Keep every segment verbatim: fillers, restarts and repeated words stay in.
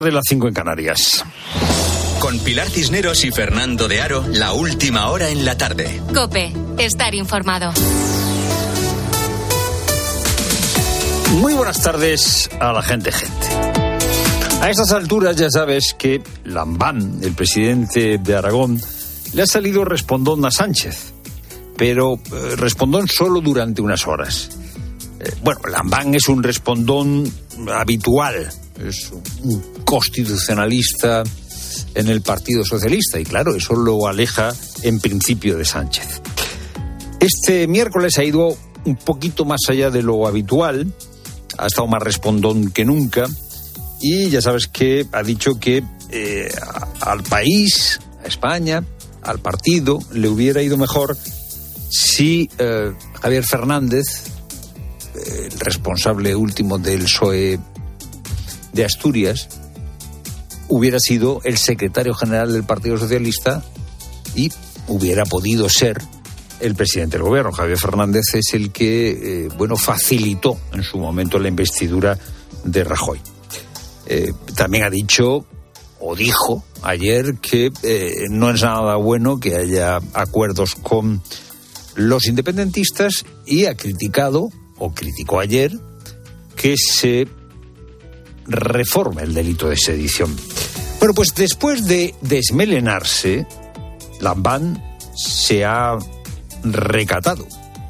De las cinco en Canarias. Con Pilar Cisneros y Fernando de Aro, la última hora en la tarde. COPE, estar informado. Muy buenas tardes a la gente, gente. A estas alturas ya sabes que Lambán, el presidente de Aragón, le ha salido respondón a Sánchez, pero eh, respondón solo durante unas horas. Eh, bueno, Lambán es un respondón habitual, es un constitucionalista en el Partido Socialista y claro, eso lo aleja en principio de Sánchez. Este miércoles ha ido un poquito más allá de lo habitual, ha estado más respondón que nunca y ya sabes que ha dicho que eh, al país, a España, al partido, le hubiera ido mejor si eh, Javier Fernández, eh, el responsable último del P S O E de Asturias, hubiera sido el secretario general del Partido Socialista y hubiera podido ser el presidente del gobierno. Javier Fernández es el que, eh, bueno, facilitó en su momento la investidura de Rajoy. Eh, también ha dicho, o dijo ayer, que eh, no es nada bueno que haya acuerdos con los independentistas y ha criticado, o criticó ayer, que se reforme el delito de sedición. Bueno, pues después de desmelenarse, Lambán se ha recatado.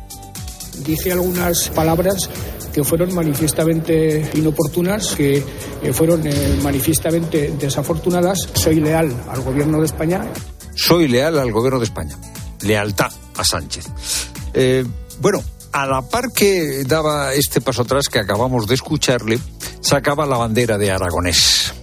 Dije algunas palabras que fueron manifiestamente inoportunas, que eh, fueron eh, manifiestamente desafortunadas. Soy leal al gobierno de España. Soy leal al gobierno de España. Lealtad a Sánchez. Eh, bueno, a la par que daba este paso atrás que acabamos de escucharle, sacaba la bandera de aragonés.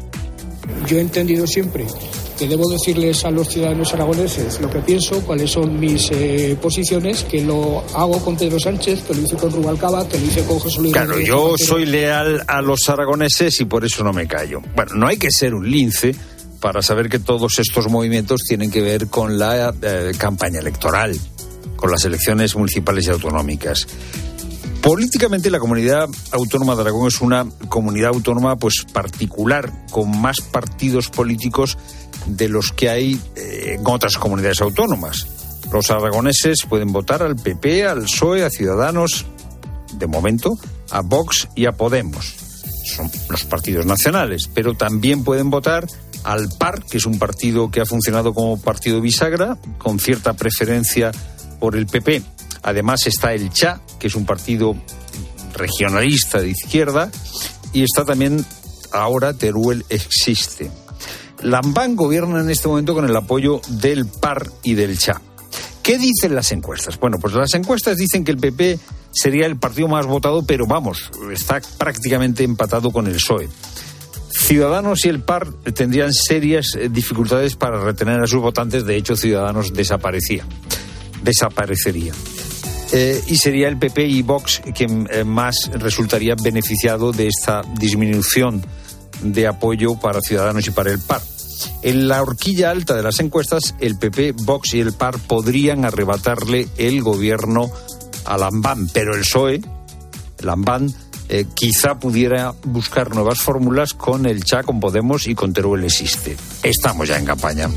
Yo he entendido siempre que debo decirles a los ciudadanos aragoneses lo que pienso, cuáles son mis eh, posiciones, que lo hago con Pedro Sánchez, que lo hice con Rubalcaba, que lo hice con José Luis. Claro, yo soy leal a los aragoneses y por eso no me callo. Bueno, no hay que ser un lince para saber que todos estos movimientos tienen que ver con la eh, campaña electoral, con las elecciones municipales y autonómicas. Políticamente la comunidad autónoma de Aragón es una comunidad autónoma pues particular, con más partidos políticos de los que hay eh, en otras comunidades autónomas. Los aragoneses pueden votar al P P, al P S O E, a Ciudadanos, de momento, a Vox y a Podemos. Son los partidos nacionales, pero también pueden votar al P A R, que es un partido que ha funcionado como partido bisagra, con cierta preferencia por el P P. Además está el C H A, que es un partido regionalista de izquierda, y está también ahora Teruel Existe. Lambán gobierna en este momento con el apoyo del P A R y del C H A. ¿Qué dicen las encuestas? Bueno, pues las encuestas dicen que el P P sería el partido más votado, pero vamos, está prácticamente empatado con el P S O E. Ciudadanos y el P A R tendrían serias dificultades para retener a sus votantes. De hecho, Ciudadanos desaparecía. desaparecería. Eh, y sería el P P y Vox quien eh, más resultaría beneficiado de esta disminución de apoyo para Ciudadanos y para el P A R. En la horquilla alta de las encuestas, el P P, Vox y el P A R podrían arrebatarle el gobierno a Lambán, pero el P S O E, Lambán, eh, quizá pudiera buscar nuevas fórmulas con el C H A, con Podemos y con Teruel Existe. Estamos ya en campaña.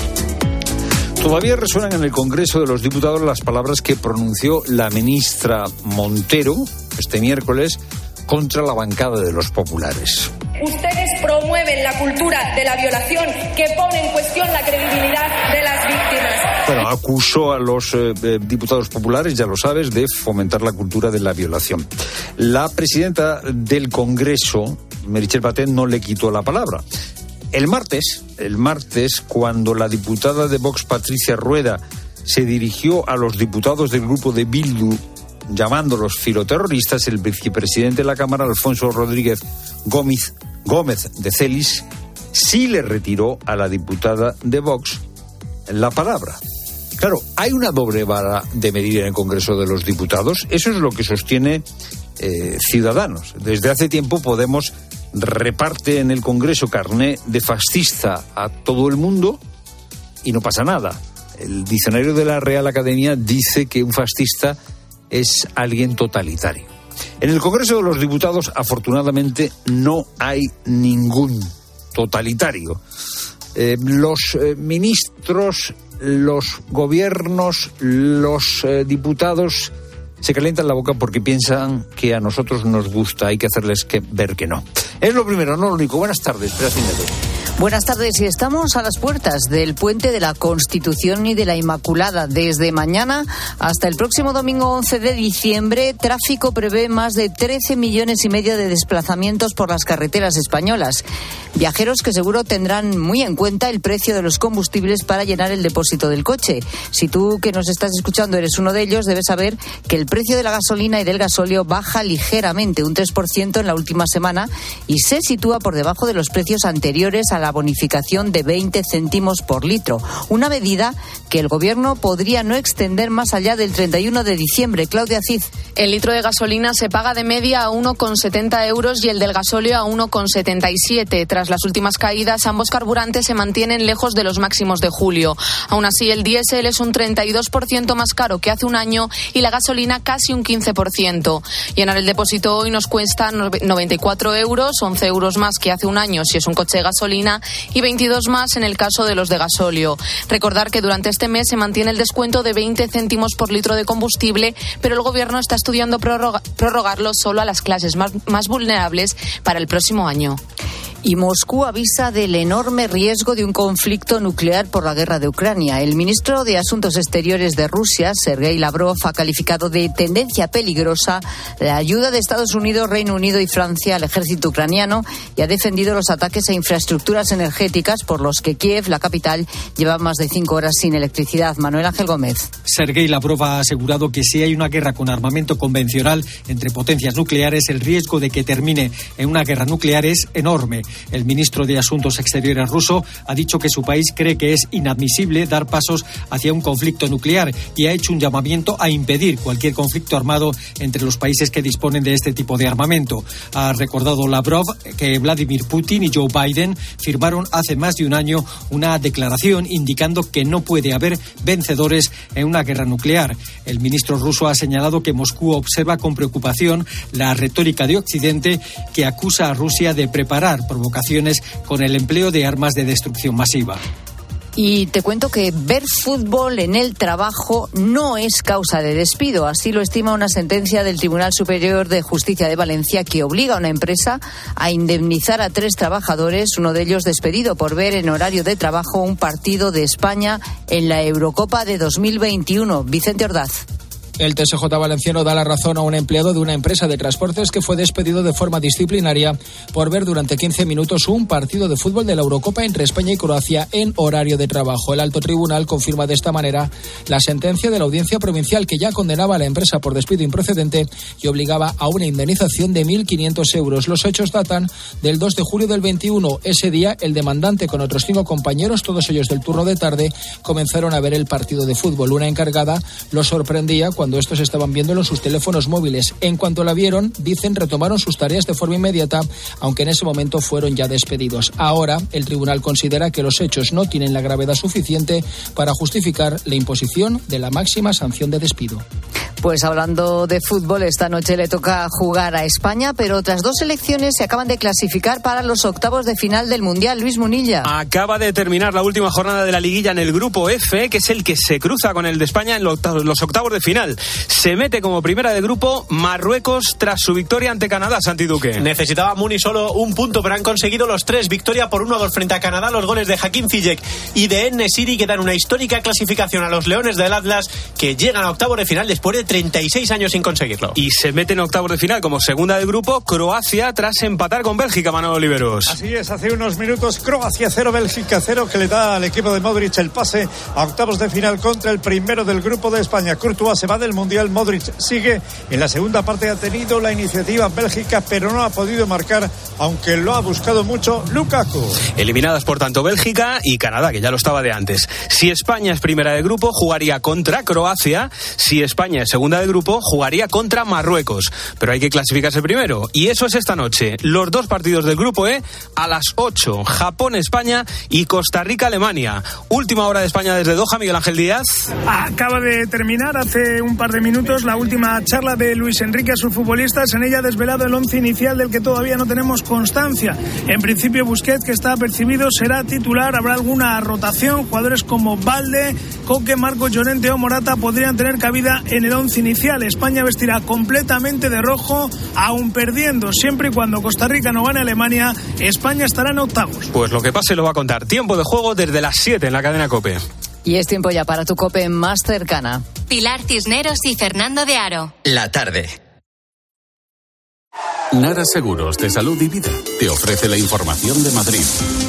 Todavía resuenan en el Congreso de los Diputados las palabras que pronunció la ministra Montero este miércoles contra la bancada de los populares. Ustedes promueven la cultura de la violación que pone en cuestión la credibilidad de las víctimas. Bueno, acusó a los eh, diputados populares, ya lo sabes, de fomentar la cultura de la violación. La presidenta del Congreso, Meritxell Batet, no le quitó la palabra. El martes, el martes, cuando la diputada de Vox, Patricia Rueda, se dirigió a los diputados del grupo de Bildu, llamándolos filoterroristas, el vicepresidente de la Cámara, Alfonso Rodríguez Gómez, Gómez de Celis, sí le retiró a la diputada de Vox la palabra. Claro, hay una doble vara de medir en el Congreso de los Diputados. Eso es lo que sostiene eh, Ciudadanos. Desde hace tiempo Podemos reparte en el Congreso carné de fascista a todo el mundo y no pasa nada. El diccionario de la Real Academia dice que un fascista es alguien totalitario. En el Congreso de los Diputados, afortunadamente, no hay ningún totalitario. Eh, los eh, ministros, los gobiernos, los eh, diputados se calientan la boca porque piensan que a nosotros nos gusta, hay que hacerles que, ver que no. Es lo primero, no lo único. Buenas tardes, Beatriz Medero. Buenas tardes, y estamos a las puertas del Puente de la Constitución y de la Inmaculada. Desde mañana hasta el próximo domingo once de diciembre, tráfico prevé más de trece millones y medio de desplazamientos por las carreteras españolas. Viajeros que seguro tendrán muy en cuenta el precio de los combustibles para llenar el depósito del coche. Si tú que nos estás escuchando eres uno de ellos, debes saber que el precio de la gasolina y del gasóleo baja ligeramente, un tres por ciento en la última semana, y se sitúa por debajo de los precios anteriores a la bonificación de veinte céntimos por litro. Una medida que el Gobierno podría no extender más allá del treinta y uno de diciembre. Claudia Cid. El litro de gasolina se paga de media a uno con setenta euros y el del gasóleo a uno con setenta y siete. Tras las últimas caídas, ambos carburantes se mantienen lejos de los máximos de julio. Aún así, el diésel es un treinta y dos por ciento más caro que hace un año y la gasolina casi un quince por ciento. Llenar el depósito hoy nos cuesta noventa y cuatro euros, once euros más que hace un año si es un coche de gasolina y veintidós más en el caso de los de gasóleo. Recordar que durante este mes se mantiene el descuento de veinte céntimos por litro de combustible, pero el Gobierno está estudiando prorroga, prorrogarlo solo a las clases más, más vulnerables para el próximo año. Y Moscú avisa del enorme riesgo de un conflicto nuclear por la guerra de Ucrania. El ministro de Asuntos Exteriores de Rusia, Sergei Lavrov, ha calificado de tendencia peligrosa la ayuda de Estados Unidos, Reino Unido y Francia al ejército ucraniano y ha defendido los ataques a infraestructuras energéticas por los que Kiev, la capital, lleva más de cinco horas sin electricidad. Manuel Ángel Gómez. Sergei Lavrov ha asegurado que si hay una guerra con armamento convencional entre potencias nucleares, el riesgo de que termine en una guerra nuclear es enorme. El ministro de Asuntos Exteriores ruso ha dicho que su país cree que es inadmisible dar pasos hacia un conflicto nuclear y ha hecho un llamamiento a impedir cualquier conflicto armado entre los países que disponen de este tipo de armamento. Ha recordado Lavrov que Vladimir Putin y Joe Biden firmaron hace más de un año una declaración indicando que no puede haber vencedores en una guerra nuclear. El ministro ruso ha señalado que Moscú observa con preocupación la retórica de Occidente que acusa a Rusia de preparar provocaciones con el empleo de armas de destrucción masiva. Y te cuento que ver fútbol en el trabajo no es causa de despido. Así lo estima una sentencia del Tribunal Superior de Justicia de Valencia que obliga a una empresa a indemnizar a tres trabajadores, uno de ellos despedido por ver en horario de trabajo un partido de España en la Eurocopa de dos mil veintiuno. Vicente Ordaz. El T S J valenciano da la razón a un empleado de una empresa de transportes que fue despedido de forma disciplinaria por ver durante quince minutos un partido de fútbol de la Eurocopa entre España y Croacia en horario de trabajo. El alto tribunal confirma de esta manera la sentencia de la Audiencia Provincial que ya condenaba a la empresa por despido improcedente y obligaba a una indemnización de mil quinientos euros. Los hechos datan del dos de julio del veintiuno. Ese día, el demandante con otros cinco compañeros, todos ellos del turno de tarde, comenzaron a ver el partido de fútbol. Una encargada los sorprendía cuando cuando estos estaban viéndolo en sus teléfonos móviles. En cuanto la vieron, dicen, retomaron sus tareas de forma inmediata, aunque en ese momento fueron ya despedidos. Ahora, el tribunal considera que los hechos no tienen la gravedad suficiente para justificar la imposición de la máxima sanción de despido. Pues hablando de fútbol, esta noche le toca jugar a España, pero otras dos selecciones se acaban de clasificar para los octavos de final del Mundial. Luis Munilla. Acaba de terminar la última jornada de la liguilla en el grupo F, que es el que se cruza con el de España en los octavos de final. Se mete como primera de grupo Marruecos tras su victoria ante Canadá, Santi Duque. Necesitaba Muni solo un punto, pero han conseguido los tres. Victoria por uno a dos frente a Canadá. Los goles de Hakim Ziyech y de En-Nesyri que dan una histórica clasificación a los Leones del Atlas, que llegan a octavos de final después de treinta y seis años sin conseguirlo. Y se mete en octavos de final como segunda de grupo Croacia tras empatar con Bélgica, Manuel Oliveros. Así es, hace unos minutos Croacia cero, Bélgica cero, que le da al equipo de Modric el pase a octavos de final contra el primero del grupo de España. Courtois se va del Mundial, Modric sigue. En la segunda parte ha tenido la iniciativa Bélgica, pero no ha podido marcar, aunque lo ha buscado mucho Lukaku. Eliminadas por tanto Bélgica y Canadá, que ya lo estaba de antes. Si España es primera de grupo, jugaría contra Croacia. Si España es segunda de grupo, jugaría contra Marruecos. Pero hay que clasificarse primero. Y eso es esta noche. Los dos partidos del grupo E a las ocho. Japón-España y Costa Rica-Alemania. Última hora de España desde Doha, Miguel Ángel Díaz. Acaba de terminar hace un par de minutos la última charla de Luis Enrique a sus futbolistas. En ella ha desvelado el once inicial del que todavía no tenemos constancia. En principio Busquets, que está apercibido, será titular. Habrá alguna rotación. Jugadores como Balde, Coque, Marcos Llorente o Morata podrían tener cabida en el once inicial. España vestirá completamente de rojo, aún perdiendo. Siempre y cuando Costa Rica no gane a Alemania, España estará en octavos. Pues lo que pase lo va a contar. Tiempo de juego desde las siete en la cadena COPE. Y es tiempo ya para tu COPE más cercana. Pilar Cisneros y Fernando de Aro. La tarde. Nara Seguros de Salud y Vida te ofrece la información de Madrid.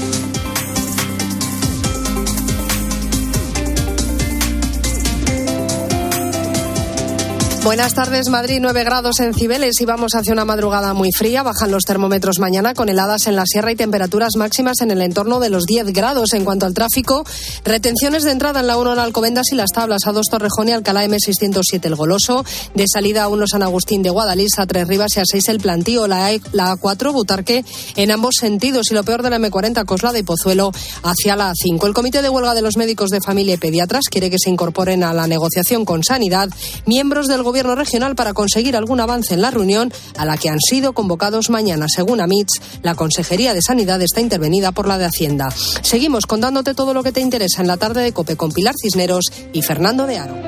Buenas tardes, Madrid, nueve grados en Cibeles y vamos hacia una madrugada muy fría. Bajan los termómetros mañana con heladas en la sierra y temperaturas máximas en el entorno de los diez grados. En cuanto al tráfico, retenciones de entrada en la uno en Alcobendas y Las Tablas, A dos Torrejón y Alcalá M seiscientos siete El Goloso, de salida a uno San Agustín de Guadalís, a tres Rivas y a seis El Plantío, la, la A cuatro Butarque en ambos sentidos y lo peor de la M cuarenta Coslada y Pozuelo hacia la A cinco. El Comité de Huelga de los Médicos de Familia y Pediatras quiere que se incorporen a la negociación con Sanidad miembros del Gobierno regional para conseguir algún avance en la reunión a la que han sido convocados mañana. Según Amits, la Consejería de Sanidad está intervenida por la de Hacienda. Seguimos contándote todo lo que te interesa en la tarde de COPE con Pilar Cisneros y Fernando de Aro.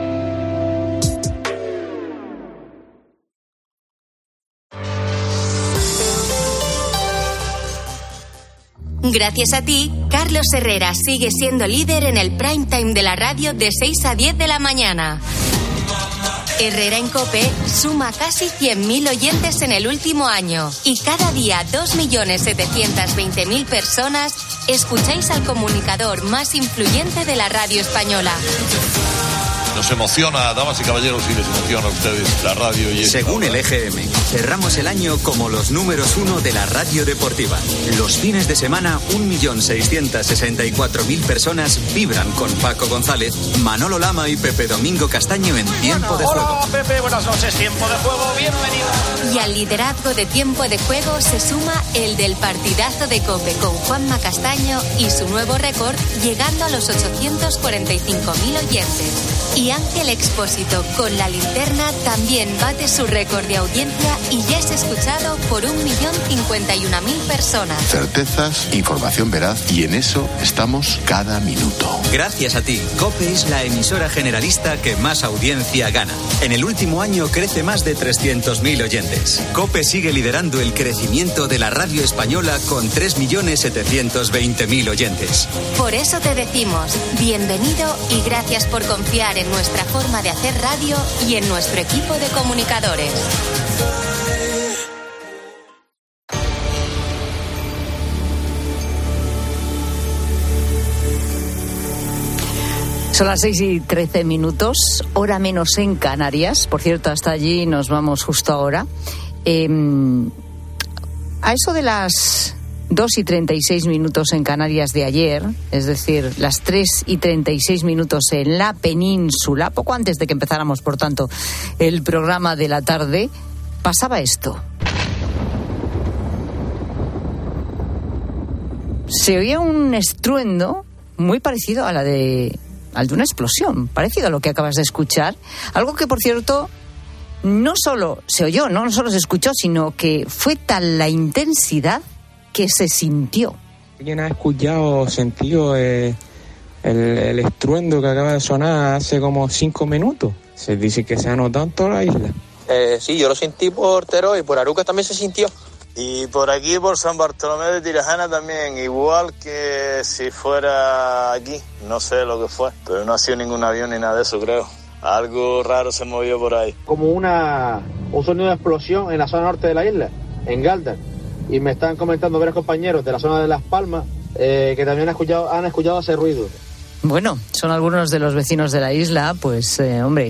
Gracias a ti, Carlos Herrera sigue siendo líder en el prime time de la radio de seis a diez de la mañana. Herrera en COPE suma casi cien mil oyentes en el último año y cada día dos millones setecientos veinte mil personas escucháis al comunicador más influyente de la radio española. Nos emociona, damas y caballeros, y les emociona a ustedes la radio. Y según el E G M, cerramos el año como los números uno de la radio deportiva. Los fines de semana, un millón seiscientos sesenta y cuatro mil personas vibran con Paco González, Manolo Lama y Pepe Domingo Castaño en Tiempo de Juego. Hola, Pepe, buenas noches, Tiempo de Juego, bienvenido. Y al liderazgo de Tiempo de Juego se suma el del partidazo de COPE con Juanma Castaño y su nuevo récord, llegando a los ochocientos cuarenta y cinco mil oyentes. Y Ángel Expósito con La Linterna también bate su récord de audiencia y ya es escuchado por un millón cincuenta y una mil personas. Certezas, información veraz y en eso estamos cada minuto. Gracias a ti, COPE es la emisora generalista que más audiencia gana. En el último año crece más de trescientos mil oyentes. COPE sigue liderando el crecimiento de la radio española con tres millones setecientos veinte mil oyentes. Por eso te decimos, bienvenido y gracias por confiar en nuestra forma de hacer radio y en nuestro equipo de comunicadores. Son las seis y trece minutos, hora menos en Canarias. Por cierto, hasta allí nos vamos justo ahora. Eh, a eso de las dos y treinta y seis minutos en Canarias de ayer, es decir, las tres y treinta y seis minutos en la península, poco antes de que empezáramos, por tanto, el programa de la tarde, pasaba esto. Se oía un estruendo muy parecido a la de, al de una explosión, parecido a lo que acabas de escuchar, algo que, por cierto, no solo se oyó, no, no solo se escuchó, sino que fue tal la intensidad que se sintió. ¿Alguien ha escuchado, sentido eh, el, el estruendo que acaba de sonar hace como cinco minutos? Se dice que se ha notado en toda la isla. Eh, sí, yo lo sentí por Teruel y por Arucas también se sintió. Y por aquí, por San Bartolomé de Tirajana también, igual que si fuera aquí. No sé lo que fue, pero no ha sido ningún avión ni nada de eso, creo. Algo raro se movió por ahí. Como una un sonido de explosión en la zona norte de la isla, en Galdar. Y me están comentando varios compañeros de la zona de Las Palmas eh, que también han escuchado, han escuchado ese ruido. Bueno, son algunos de los vecinos de la isla, pues, eh, hombre,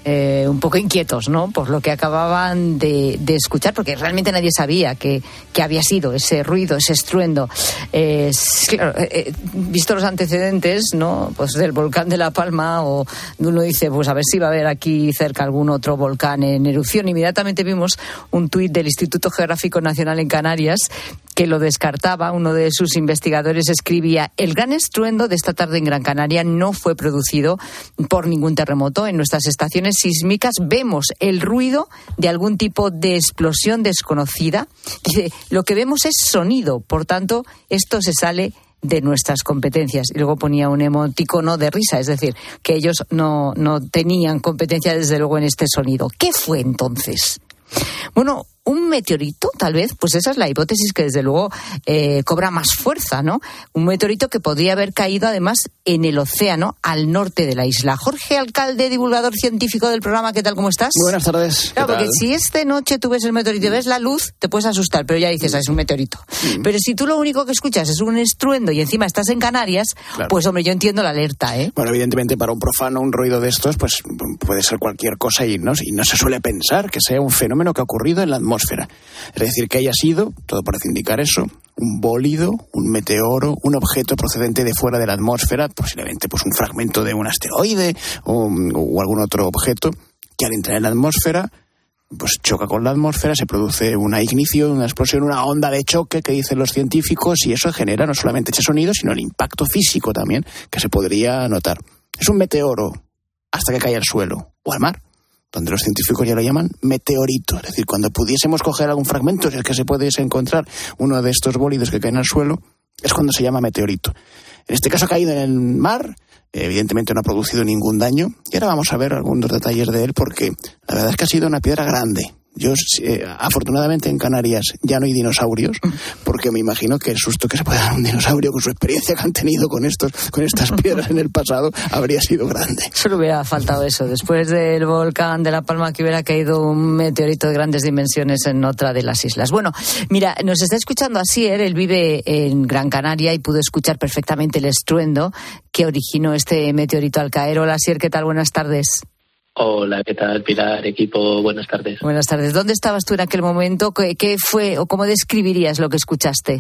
eh, un poco inquietos, ¿no? Por lo que acababan de, de escuchar, porque realmente nadie sabía que, que había sido ese ruido, ese estruendo. Eh, claro, eh, visto los antecedentes, ¿no? Pues del volcán de La Palma, o uno dice, pues a ver si va a haber aquí cerca algún otro volcán en erupción. Inmediatamente vimos un tuit del Instituto Geográfico Nacional en Canarias que lo descartaba. Uno de sus investigadores escribía: el gran estruendo de esta tarde en Gran Canaria no fue producido por ningún terremoto. En nuestras estaciones sísmicas vemos el ruido de algún tipo de explosión desconocida. Dice, lo que vemos es sonido, por tanto, esto se sale de nuestras competencias. Y luego ponía un emoticono de risa, es decir, que ellos no, no tenían competencia desde luego en este sonido. ¿Qué fue entonces? Bueno, un meteorito, tal vez, pues esa es la hipótesis que desde luego eh, cobra más fuerza, ¿no? Un meteorito que podría haber caído además en el océano al norte de la isla. Jorge Alcalde, divulgador científico del programa, ¿qué tal, cómo estás? Muy buenas tardes. Claro, porque si esta noche tú ves el meteorito y ves la luz, te puedes asustar, pero ya dices, ah, es un meteorito. Mm. Pero si tú lo único que escuchas es un estruendo y encima estás en Canarias, claro, pues hombre, yo entiendo la alerta, ¿eh? Bueno, evidentemente para un profano un ruido de estos, pues puede ser cualquier cosa y no, y no se suele pensar que sea un fenómeno que ha ocurrido en la atmósfera. Es decir, que haya sido, todo parece indicar eso, un bólido, un meteoro, un objeto procedente de fuera de la atmósfera, posiblemente pues un fragmento de un asteroide o, o algún otro objeto que al entrar en la atmósfera pues choca con la atmósfera, se produce una ignición, una explosión, una onda de choque que dicen los científicos, y eso genera no solamente ese sonido, sino el impacto físico también que se podría notar. Es un meteoro hasta que cae al suelo o al mar, donde los científicos ya lo llaman meteorito. Es decir, cuando pudiésemos coger algún fragmento, si es que se pudiese encontrar uno de estos bólidos que caen al suelo, es cuando se llama meteorito. En este caso ha caído en el mar, evidentemente no ha producido ningún daño, y ahora vamos a ver algunos detalles de él, porque la verdad es que ha sido una piedra grande. Yo, eh, afortunadamente en Canarias ya no hay dinosaurios, porque me imagino que el susto que se puede dar a un dinosaurio con su experiencia que han tenido con estos, con estas piedras en el pasado habría sido grande. Solo hubiera faltado eso. Después del volcán de La Palma, que hubiera caído un meteorito de grandes dimensiones en otra de las islas. Bueno, mira, nos está escuchando Asier, él vive en Gran Canaria y pudo escuchar perfectamente el estruendo que originó este meteorito al caer. Hola Asier, ¿qué tal? Buenas tardes. Hola, ¿qué tal, Pilar, equipo? Buenas tardes. Buenas tardes. ¿Dónde estabas tú en aquel momento? ¿Qué, qué fue o cómo describirías lo que escuchaste?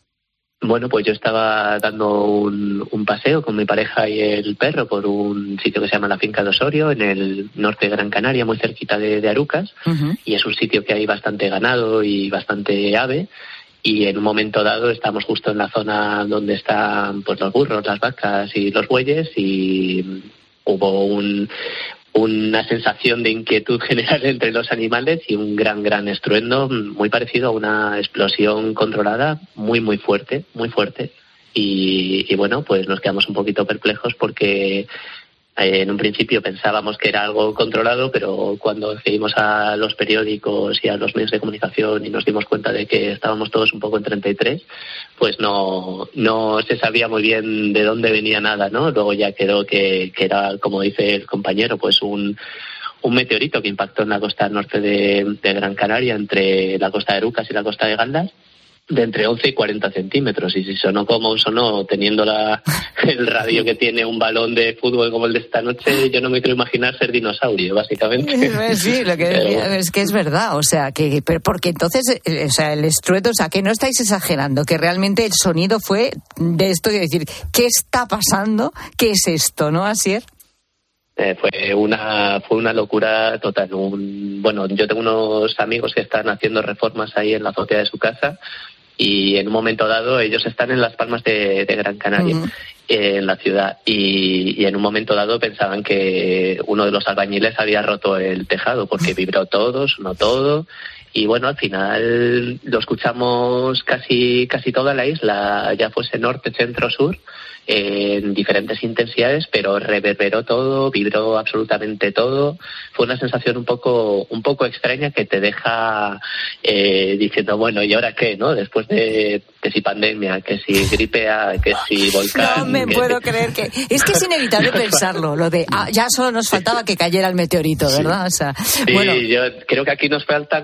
Bueno, pues yo estaba dando un, un paseo con mi pareja y el perro por un sitio que se llama la Finca de Osorio, en el norte de Gran Canaria, muy cerquita de, de Arucas, uh-huh. Y es un sitio que hay bastante ganado y bastante ave. Y en un momento dado estamos justo en la zona donde están pues los burros, las vacas y los bueyes, y hubo un... una sensación de inquietud general entre los animales y un gran, gran estruendo muy parecido a una explosión controlada, muy, muy fuerte, muy fuerte. Y, y bueno, pues nos quedamos un poquito perplejos porque eh, en un principio pensábamos que era algo controlado, pero cuando seguimos a los periódicos y a los medios de comunicación y nos dimos cuenta de que estábamos todos un poco en treinta y tres, pues no no se sabía muy bien de dónde venía nada, ¿no? Luego ya quedó que, que era, como dice el compañero, pues un un meteorito que impactó en la costa norte de, de Gran Canaria, entre la costa de Arucas y la costa de Galdas, de entre once y cuarenta centímetros. Y si sonó como sonó, teniendo la, el radio que tiene un balón de fútbol como el de esta noche, yo no me quiero imaginar ser dinosaurio, básicamente. Sí, lo que decía es que es verdad, o sea, que porque entonces, o sea, el estruendo, o sea, que no estáis exagerando, que realmente el sonido fue de esto, de decir, ¿qué está pasando? ¿Qué es esto, no, Asier? Eh, fue una fue una locura total. Un, bueno, yo tengo unos amigos que están haciendo reformas ahí en la azotea de su casa, y en un momento dado ellos están en Las Palmas de, de Gran Canaria, uh-huh. eh, en la ciudad, y, y en un momento dado pensaban que uno de los albañiles había roto el tejado porque vibró todo, sonó todo. Y bueno, al final lo escuchamos casi casi toda la isla, ya fuese norte, centro, sur, en diferentes intensidades, pero reverberó todo, vibró absolutamente todo. Fue una sensación un poco un poco extraña que te deja eh, diciendo, bueno, ¿y ahora qué, no? Después de que si pandemia, que si gripe A, que si volcán... No me que... puedo creer que... Es que es inevitable pensarlo, lo de, ah, ya solo nos faltaba que cayera el meteorito, ¿verdad? Sí. O sea, sí, bueno. Yo creo que aquí nos faltan solamente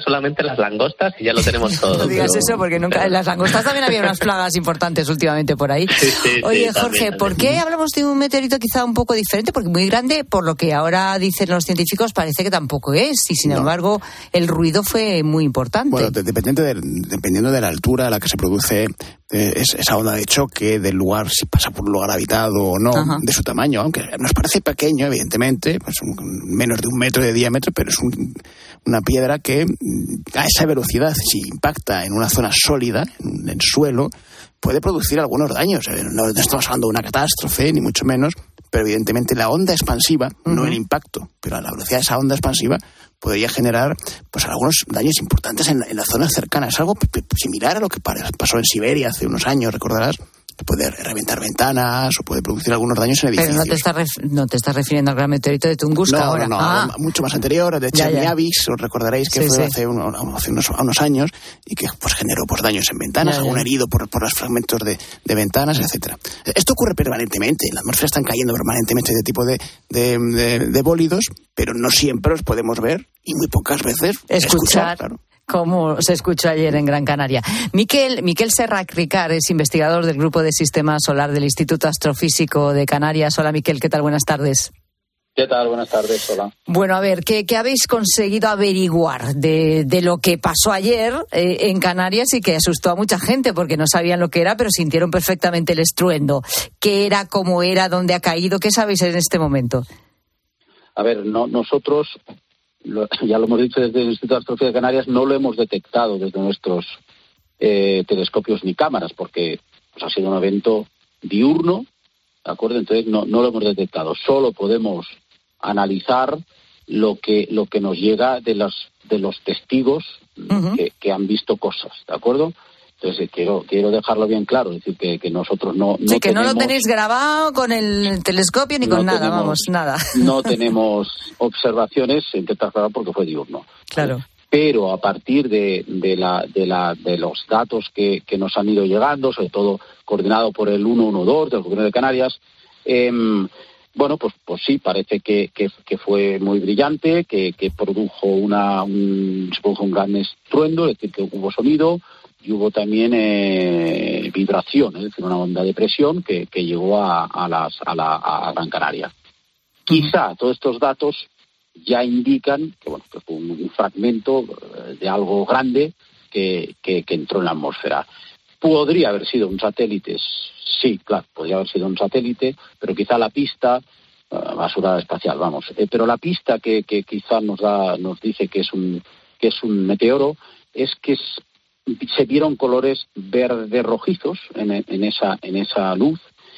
aparecen las langostas y ya lo tenemos todo. No digas pero... eso porque nunca... En las langostas también había unas plagas importantes últimamente por ahí. Sí, sí, Oye, sí, Jorge, también, ¿por también. qué hablamos de un meteorito quizá un poco diferente? Porque muy grande, por lo que ahora dicen los científicos, parece que tampoco es. Y sin no. embargo, el ruido fue muy importante. Bueno, dependiendo de, dependiendo de la altura a la que se produce eh, esa onda de choque, del lugar, si pasa por un lugar habitado o no, Ajá. de su tamaño, aunque nos parece pequeño, evidentemente, pues un, menos de un metro de diámetro, pero es un, una piedra que a esa velocidad, si impacta en una zona sólida, en el suelo, puede producir algunos daños. No estamos hablando de una catástrofe, ni mucho menos, pero evidentemente la onda expansiva, uh-huh. no el impacto, pero a la velocidad de esa onda expansiva, podría generar pues algunos daños importantes en, en las zonas cercanas. Es algo p- p- similar a lo que pasó en Siberia hace unos años, recordarás, que puede reventar ventanas o puede producir algunos daños en edificios. Pero no te estás, ref- no te estás refiriendo al gran meteorito de Tunguska no, ahora. No, no, ah. mucho más anterior, de Chernyabisk, os recordaréis que sí, fue sí. Hace, uno, hace unos, unos años y que pues generó pues, daños en ventanas, ya, algún ya. herido por, por los fragmentos de, de ventanas, etcétera. Esto ocurre permanentemente, en la atmósfera están cayendo permanentemente este tipo de, de, de, de bólidos, pero no siempre los podemos ver y muy pocas veces escuchar. escuchar claro. Como se escuchó ayer en Gran Canaria. Miquel, Miquel Serrac Ricard es investigador del Grupo de Sistema Solar del Instituto Astrofísico de Canarias. Hola, Miquel, ¿qué tal? Buenas tardes. ¿Qué tal? Buenas tardes, hola. Bueno, a ver, ¿qué, qué habéis conseguido averiguar de, de lo que pasó ayer eh, en Canarias y que asustó a mucha gente porque no sabían lo que era, pero sintieron perfectamente el estruendo? ¿Qué era, cómo era, dónde ha caído? ¿Qué sabéis en este momento? A ver, no, nosotros... Lo, ya lo hemos dicho desde el Instituto de Astrofísica de Canarias, no lo hemos detectado desde nuestros eh, telescopios ni cámaras, porque pues, ha sido un evento diurno, ¿de acuerdo? Entonces no, no lo hemos detectado. Solo podemos analizar lo que lo que nos llega de los de los testigos uh-huh. que, que han visto cosas, ¿de acuerdo? Entonces quiero quiero dejarlo bien claro, es decir, que, que nosotros no, no sí, que tenemos, no lo tenéis grabado con el telescopio ni no con nada, tenemos, vamos, nada. No tenemos observaciones, intentar aclarar porque fue diurno. Claro. Pero a partir de, de, la, de, la, de los datos que, que nos han ido llegando, sobre todo coordinado por el ciento doce del Gobierno de Canarias, eh, bueno, pues, pues sí, parece que, que, que fue muy brillante, que, que produjo una un, se produjo un gran estruendo, es decir, que hubo sonido, y hubo también eh, vibración, es decir, una onda de presión que, que llegó a, a, las, a, la, a Gran Canaria. Quizá todos estos datos ya indican que, bueno, que fue un, un fragmento de algo grande que, que, que entró en la atmósfera. ¿Podría haber sido un satélite? Sí, claro, podría haber sido un satélite, pero quizá la pista, uh, basura espacial, vamos, eh, pero la pista que, que quizá nos da, nos dice que es un, que es un meteoro es que es, se vieron colores verdes rojizos en, en, esa, en esa luz,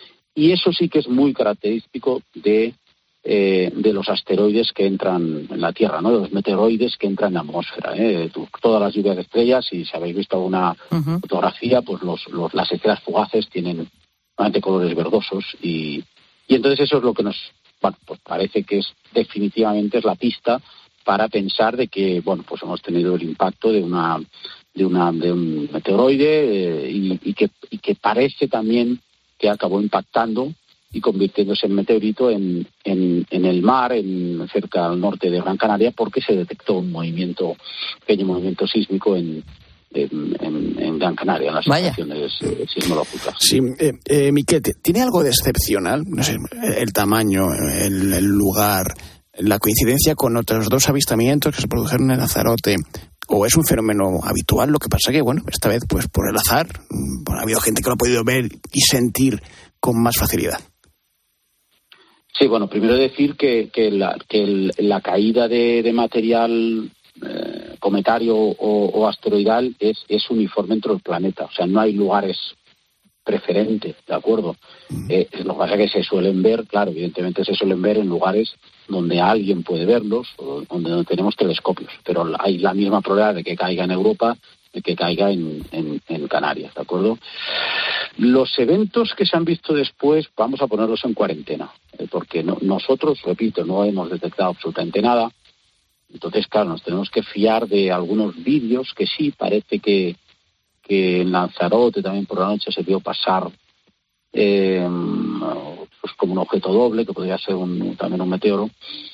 y eso sí que es muy característico de, eh, de los asteroides que entran en la Tierra, ¿no? De los meteoroides que entran en la atmósfera, ¿eh? Todas las lluvias de estrellas, si habéis visto alguna uh-huh. fotografía, pues los, los, las estrellas fugaces tienen realmente colores verdosos, y, y entonces eso es lo que nos, bueno, pues parece que es definitivamente es la pista para pensar de que, bueno, pues hemos tenido el impacto de una de una de un meteoroide eh, y, y que y que parece también que acabó impactando y convirtiéndose en meteorito en, en, en el mar, en cerca al norte de Gran Canaria, porque se detectó un movimiento, pequeño movimiento sísmico en en, en, en Gran Canaria, en las estaciones eh, sismológicas. Sí, eh, eh, Miquel, ¿tiene algo de excepcional? No sé, el tamaño, el, el lugar, la coincidencia con otros dos avistamientos que se produjeron en Lanzarote, o es un fenómeno habitual? Lo que pasa que, bueno, esta vez, pues por el azar, bueno, ha habido gente que lo ha podido ver y sentir con más facilidad. Sí, bueno, primero decir que, que, la, que el, la caída de, de material eh, cometario o, o asteroidal es, es uniforme entre el planeta, o sea, no hay lugares preferentes, ¿de acuerdo? Mm. Eh, lo que pasa es que se suelen ver, claro, evidentemente se suelen ver en lugares donde alguien puede verlos, o donde no tenemos telescopios, pero hay la misma probabilidad de que caiga en Europa, de que caiga en, en, en Canarias, ¿de acuerdo? Los eventos que se han visto después, vamos a ponerlos en cuarentena, eh, porque no, nosotros, repito, no hemos detectado absolutamente nada. Entonces, claro, nos tenemos que fiar de algunos vídeos que sí, parece que, que en Lanzarote también por la noche se vio pasar eh, pues como un objeto doble, que podría ser un, también un meteoro.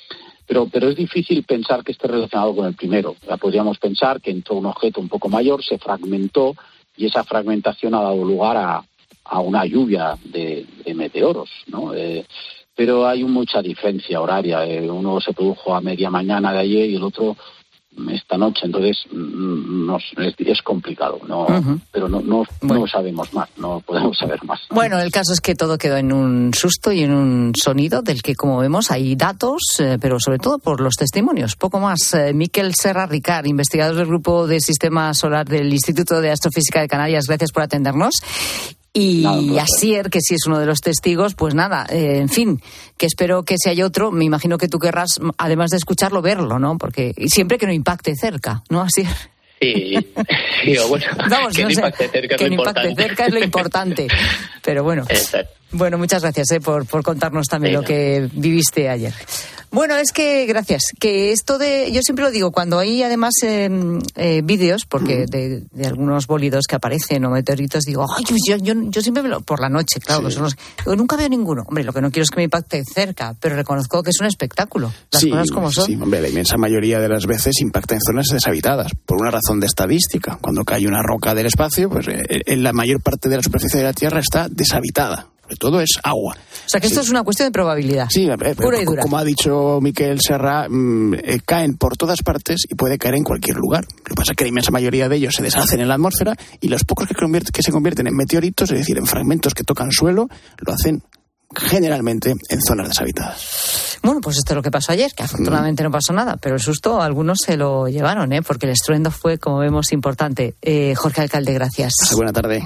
pero, pero es difícil pensar que esté relacionado con el primero. Ya podríamos pensar que entró un objeto un poco mayor, se fragmentó y esa fragmentación ha dado lugar a, a una lluvia de, de meteoros, ¿no? Eh, pero hay mucha diferencia horaria. Eh, uno se produjo a media mañana de ayer y el otro esta noche, entonces no, es, es complicado, no, uh-huh. pero no, no, bueno. no sabemos más, no podemos saber más. Bueno, el caso es que todo quedó en un susto y en un sonido del que, como vemos, hay datos, eh, pero sobre todo por los testimonios. Poco más. Eh, Miquel Serra Ricard, investigador del Grupo de Sistema Solar del Instituto de Astrofísica de Canarias, gracias por atendernos. Y nada, Asier, que sí es uno de los testigos, pues nada, eh, en fin, que espero que si hay otro, me imagino que tú querrás, además de escucharlo, verlo, ¿no? Porque siempre que no impacte cerca, ¿no, Asier? Sí, sí, o bueno, Vamos, que no no sé, impacte cerca que es no lo impacte importante. cerca es lo importante, pero bueno. Exacto. Bueno, muchas gracias eh, por, por contarnos también sí, lo que viviste ayer. Bueno, es que, gracias, que esto de, yo siempre lo digo, cuando hay además eh, eh, vídeos, porque de, de algunos bólidos que aparecen o meteoritos, digo, ay, yo, yo, yo siempre me lo, por la noche, claro, sí. que son los, yo nunca veo ninguno. Hombre, lo que no quiero es que me impacte cerca, pero reconozco que es un espectáculo, las sí, cosas como son. Sí, hombre, la inmensa mayoría de las veces impacta en zonas deshabitadas, por una razón de estadística. Cuando cae una roca del espacio, pues eh, en la mayor parte de la superficie de la Tierra está deshabitada. Todo es agua. O sea que esto sí. es una cuestión de probabilidad. Sí, eh, pura y dura. Como ha dicho Miquel Serra, mmm, eh, caen por todas partes y puede caer en cualquier lugar. Lo que pasa es que la inmensa mayoría de ellos se deshacen en la atmósfera y los pocos que, convierte, que se convierten en meteoritos, es decir, en fragmentos que tocan suelo, lo hacen generalmente en zonas deshabitadas. Bueno, pues esto es lo que pasó ayer, que afortunadamente mm. no pasó nada, pero el susto algunos se lo llevaron, ¿eh? Porque el estruendo fue, como vemos, importante. Eh, Jorge Alcalde, gracias. Buena tarde.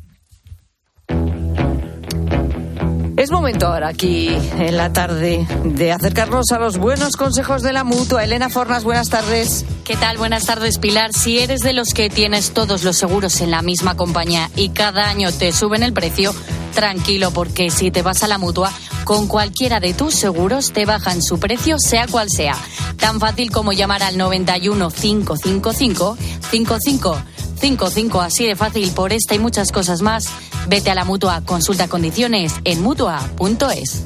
Es momento ahora aquí en la tarde de acercarnos a los buenos consejos de la Mutua. Elena Fornas, buenas tardes. ¿Qué tal? Buenas tardes, Pilar. Si eres de los que tienes todos los seguros en la misma compañía y cada año te suben el precio, tranquilo, porque si te vas a la Mutua, con cualquiera de tus seguros te bajan su precio, sea cual sea. Tan fácil como llamar al noventa y uno, cinco cinco cinco, cinco cinco cinco cinco, así de fácil. Por esta y muchas cosas más, vete a la Mutua, consulta condiciones en mutua punto es.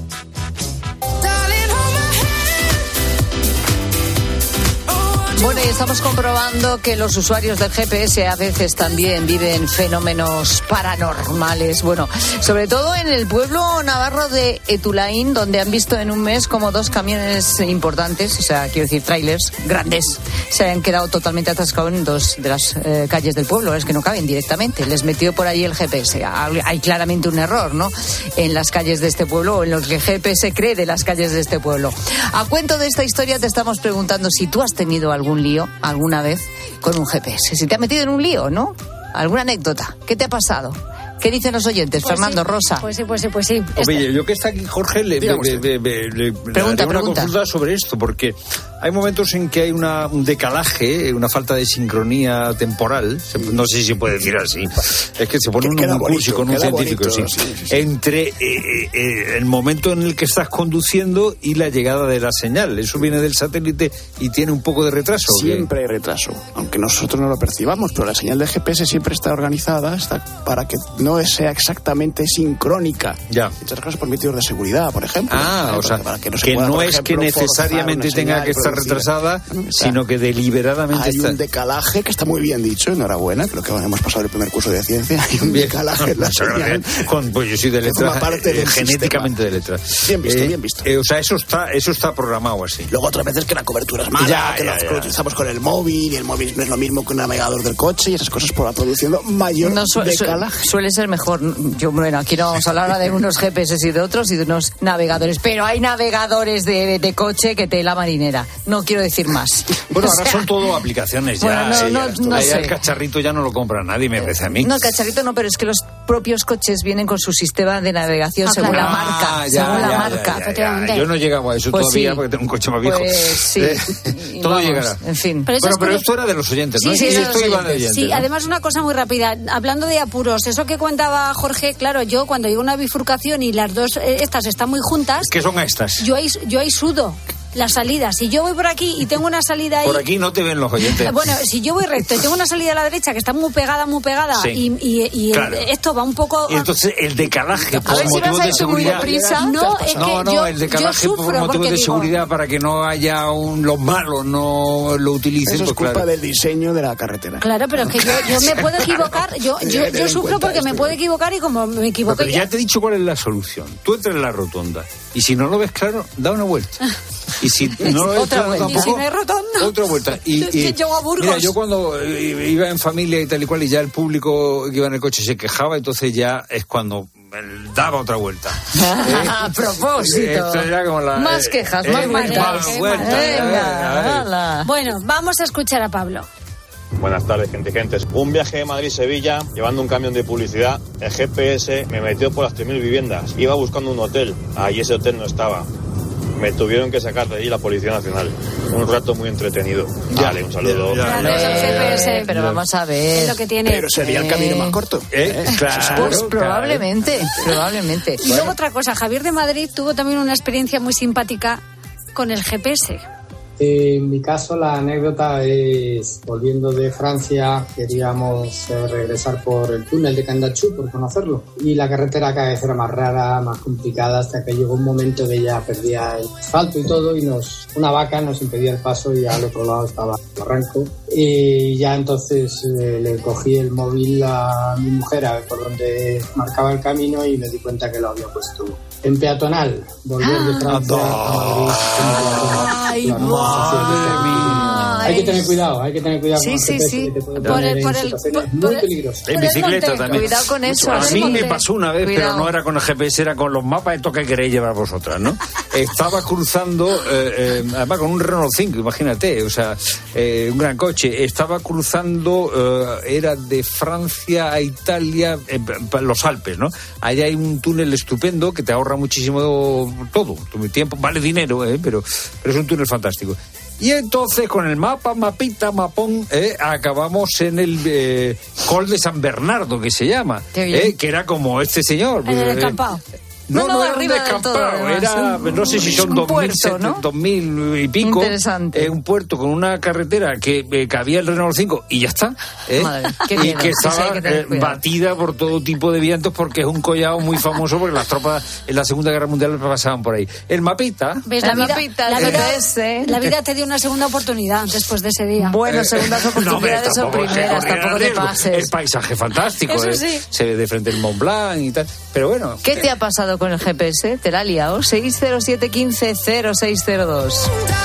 Bueno, y estamos comprobando que los usuarios del G P S a veces también viven fenómenos paranormales. Bueno, sobre todo en el pueblo navarro de Etulaín, donde han visto en un mes como dos camiones importantes, o sea, quiero decir, trailers grandes, se han quedado totalmente atascados en dos de las eh, calles del pueblo. Es que no caben directamente. Les metió por ahí el G P S. Hay claramente un error, ¿no?, en las calles de este pueblo, o en lo que el G P S cree de las calles de este pueblo. A cuento de esta historia te estamos preguntando si tú has tenido algún un lío alguna vez con un G P S. Si te has metido en un lío, ¿no? ¿Alguna anécdota? ¿Qué te ha pasado? ¿Qué dicen los oyentes? Pues Fernando, sí, Rosa. Pues sí, pues sí, pues sí. Oye, yo que está aquí Jorge, le, le, le, le, le pregunta, haré una pregunta. consulta sobre esto, porque hay momentos en que hay una, un decalaje, una falta de sincronía temporal, no sé si se puede decir así, es que se pone un, un curso con un científico, bonito, sí, sí, sí. entre eh, eh, el momento en el que estás conduciendo y la llegada de la señal. Eso viene del satélite y tiene un poco de retraso. Siempre hay retraso, aunque nosotros no lo percibamos, pero la señal de G P S siempre está organizada está para que no sea exactamente sincrónica. Ya. Entre otras cosas por motivos de seguridad, por ejemplo. Ah, ¿eh? o sea, para que no, que pueda, no es ejemplo, que necesariamente tenga que estar retrasada, sino que deliberadamente hay está... un decalaje que está muy bien dicho, enhorabuena, creo que hemos pasado el primer curso de ciencia, hay un bien. decalaje en la señal. Con, pues yo soy de letra, parte eh, genéticamente sistema. de letra. Bien visto, eh, bien visto. Eh, o sea, eso está, eso está programado así. Luego otras veces que la cobertura es mala, ya, que, ya, lo, ya. que lo utilizamos con el móvil, y el móvil no es lo mismo que un navegador del coche, y esas cosas por produciendo mayor no, su, decalaje. Su, suele ser mejor. Yo, bueno, aquí no vamos a hablar de unos G P S y de otros y de unos navegadores, pero hay navegadores de, de coche que te la marinera. No quiero decir más. Bueno, o ahora sea, son todo aplicaciones ya. Bueno, no, sí, no, ya, no ya sé. El cacharrito ya no lo compra nadie, me parece a mí. No, el cacharrito no, pero es que los propios coches vienen con su sistema de navegación ah, según claro. la marca. Ah, ya, según ya, la ya, marca. Ya, ya, ya. Yo no he llegado a eso pues todavía sí. porque tengo un coche más viejo. Pues sí. Todo vamos, llegará. En fin. Pero, bueno, pero esto era de los oyentes, ¿no? Sí, sí, y esto iba de oyentes. Sí, ¿no? Además una cosa muy rápida. Hablando de apuros, eso que contaba Jorge, claro, yo cuando llego a una bifurcación y las dos eh, estas están muy juntas... ¿Qué son estas? Yo ahí, yo ahí sudo. la salida. Si yo voy por aquí y tengo una salida ahí... Por aquí no te ven los oyentes. Bueno, si yo voy recto y tengo una salida a la derecha que está muy pegada, muy pegada, sí. y, y, y claro. el, esto va un poco... Y entonces el decalaje por a ver motivos si de seguridad... No, es que no, no, yo, el decalaje yo por motivos de digo, seguridad para que no haya un, los malos no lo utilicen. Eso es pues, culpa claro. del diseño de la carretera. Claro, pero es que yo, yo me puedo equivocar, yo, yo, yo sufro porque me puedo equivocar y como me equivoco... Pero ya te he dicho cuál es la solución. Tú entras en la rotonda y si no lo ves claro, da una vuelta. Y si no lo ves otra claro vuelta. tampoco, ¿Y si no hay rotonda? otra vuelta. Y, Es y, que yo a Burgos. Mira, yo cuando iba en familia y tal y cual y ya el público que iba en el coche se quejaba, entonces ya es cuando daba otra vuelta. ¿Eh? A propósito. La, más quejas, eh, más vueltas. Más vueltas. Venga, bueno, vamos a escuchar a Pablo. Buenas tardes, gente, gentes. Un viaje de Madrid-Sevilla, llevando un camión de publicidad, el G P S me metió por las tres mil viviendas. Iba buscando un hotel, ahí ese hotel no estaba. Me tuvieron que sacar de allí la Policía Nacional. Un rato muy entretenido. Ya, vale, un saludo. Ya, ya, ya, G P S, pero vamos a ver. Es lo que tiene. Pero sería el camino más corto. ¿Eh? Claro, pues probablemente, claro. probablemente. Y luego otra cosa, Javier de Madrid tuvo también una experiencia muy simpática con el G P S. En mi caso, la anécdota es, volviendo de Francia, queríamos eh, regresar por el túnel de Candachú, por conocerlo. Y la carretera cada vez era más rara, más complicada, hasta que llegó un momento que ya perdía el asfalto y todo, y nos una vaca nos impedía el paso y al otro lado estaba el barranco. Y ya entonces eh, le cogí el móvil a mi mujer a ver por dónde marcaba el camino y me di cuenta que lo había puesto en peatonal. Volver de Francia a Madrid. Ay, Hay que tener cuidado, hay que tener cuidado. Sí, con sí, el sí. que te puede Por poner el, por en el, situaciones por, muy por el, peligrosas. En bicicleta también. Cuidado con eso. A mí monte. me pasó una vez, Cuidado. pero no era con el G P S, era con los mapas, esto que queréis llevar vosotras, ¿no? Estaba cruzando, eh, eh, además con un Renault cinco, imagínate, o sea, eh, un gran coche. Estaba cruzando, eh, era de Francia a Italia, eh, los Alpes, ¿no? Allá hay un túnel estupendo que te ahorra muchísimo todo, tu tiempo, vale dinero, eh, pero, pero es un túnel fantástico. Y entonces con el mapa, mapita, mapón, eh, acabamos en el eh, Col de San Bernardo, que se llama, eh, que era como este señor. En el descampado. No, no, no, no era un descampado, era, no sé si son dos mil, ¿no? dos mil y pico. Interesante. Eh, un puerto con una carretera que eh, cabía el Renault cinco y ya está. ¿eh? Madre, qué y miedo. que Sí, estaba sí, hay que eh, batida por todo tipo de vientos porque es un collado muy famoso porque las tropas en la Segunda Guerra Mundial pasaban por ahí. El mapita. ¿Ves? La La, vida, mapita, la, el vida, G P S. la vida te dio una segunda oportunidad después de ese día. Bueno, segundas oportunidades no, o primeras, tampoco te pases. El paisaje fantástico, Eso eh. sí. Se ve de frente el Mont Blanc y tal. Pero bueno. ¿Qué te ha pasado con el G P S? ¿Te la ha liado? seis cero siete uno cinco cero seis cero dos.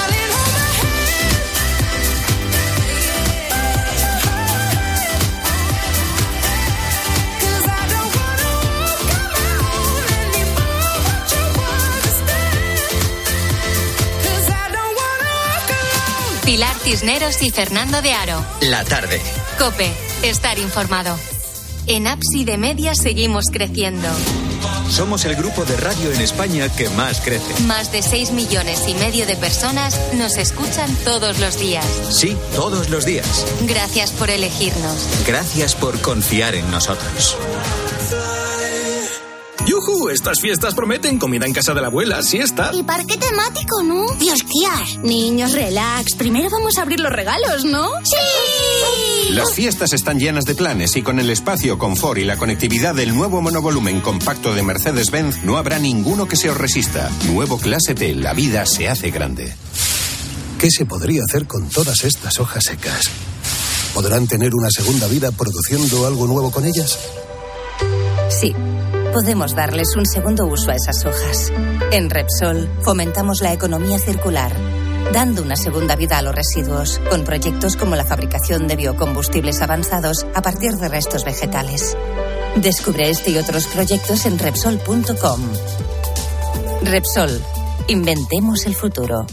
Pilar Cisneros y Fernando de Aro. La tarde. COPE. Estar informado. En Apsi de Media seguimos creciendo. Somos el grupo de radio en España que más crece. Más de seis millones y medio de personas nos escuchan todos los días. Sí, todos los días. Gracias por elegirnos. Gracias por confiar en nosotros. ¡Yujú! Estas fiestas prometen comida en casa de la abuela, siesta. Y parque temático, ¿no? Dios, Kiar. Niños, relax. Primero vamos a abrir los regalos, ¿no? ¡Sí! Las fiestas están llenas de planes y con el espacio, confort y la conectividad del nuevo monovolumen compacto de Mercedes-Benz no habrá ninguno que se os resista. Nuevo Clase T, la vida se hace grande. ¿Qué se podría hacer con todas estas hojas secas? ¿Podrán tener una segunda vida produciendo algo nuevo con ellas? Sí. Podemos darles un segundo uso a esas hojas. En Repsol fomentamos la economía circular, dando una segunda vida a los residuos, con proyectos como la fabricación de biocombustibles avanzados a partir de restos vegetales. Descubre este y otros proyectos en Repsol punto com. Repsol, inventemos el futuro.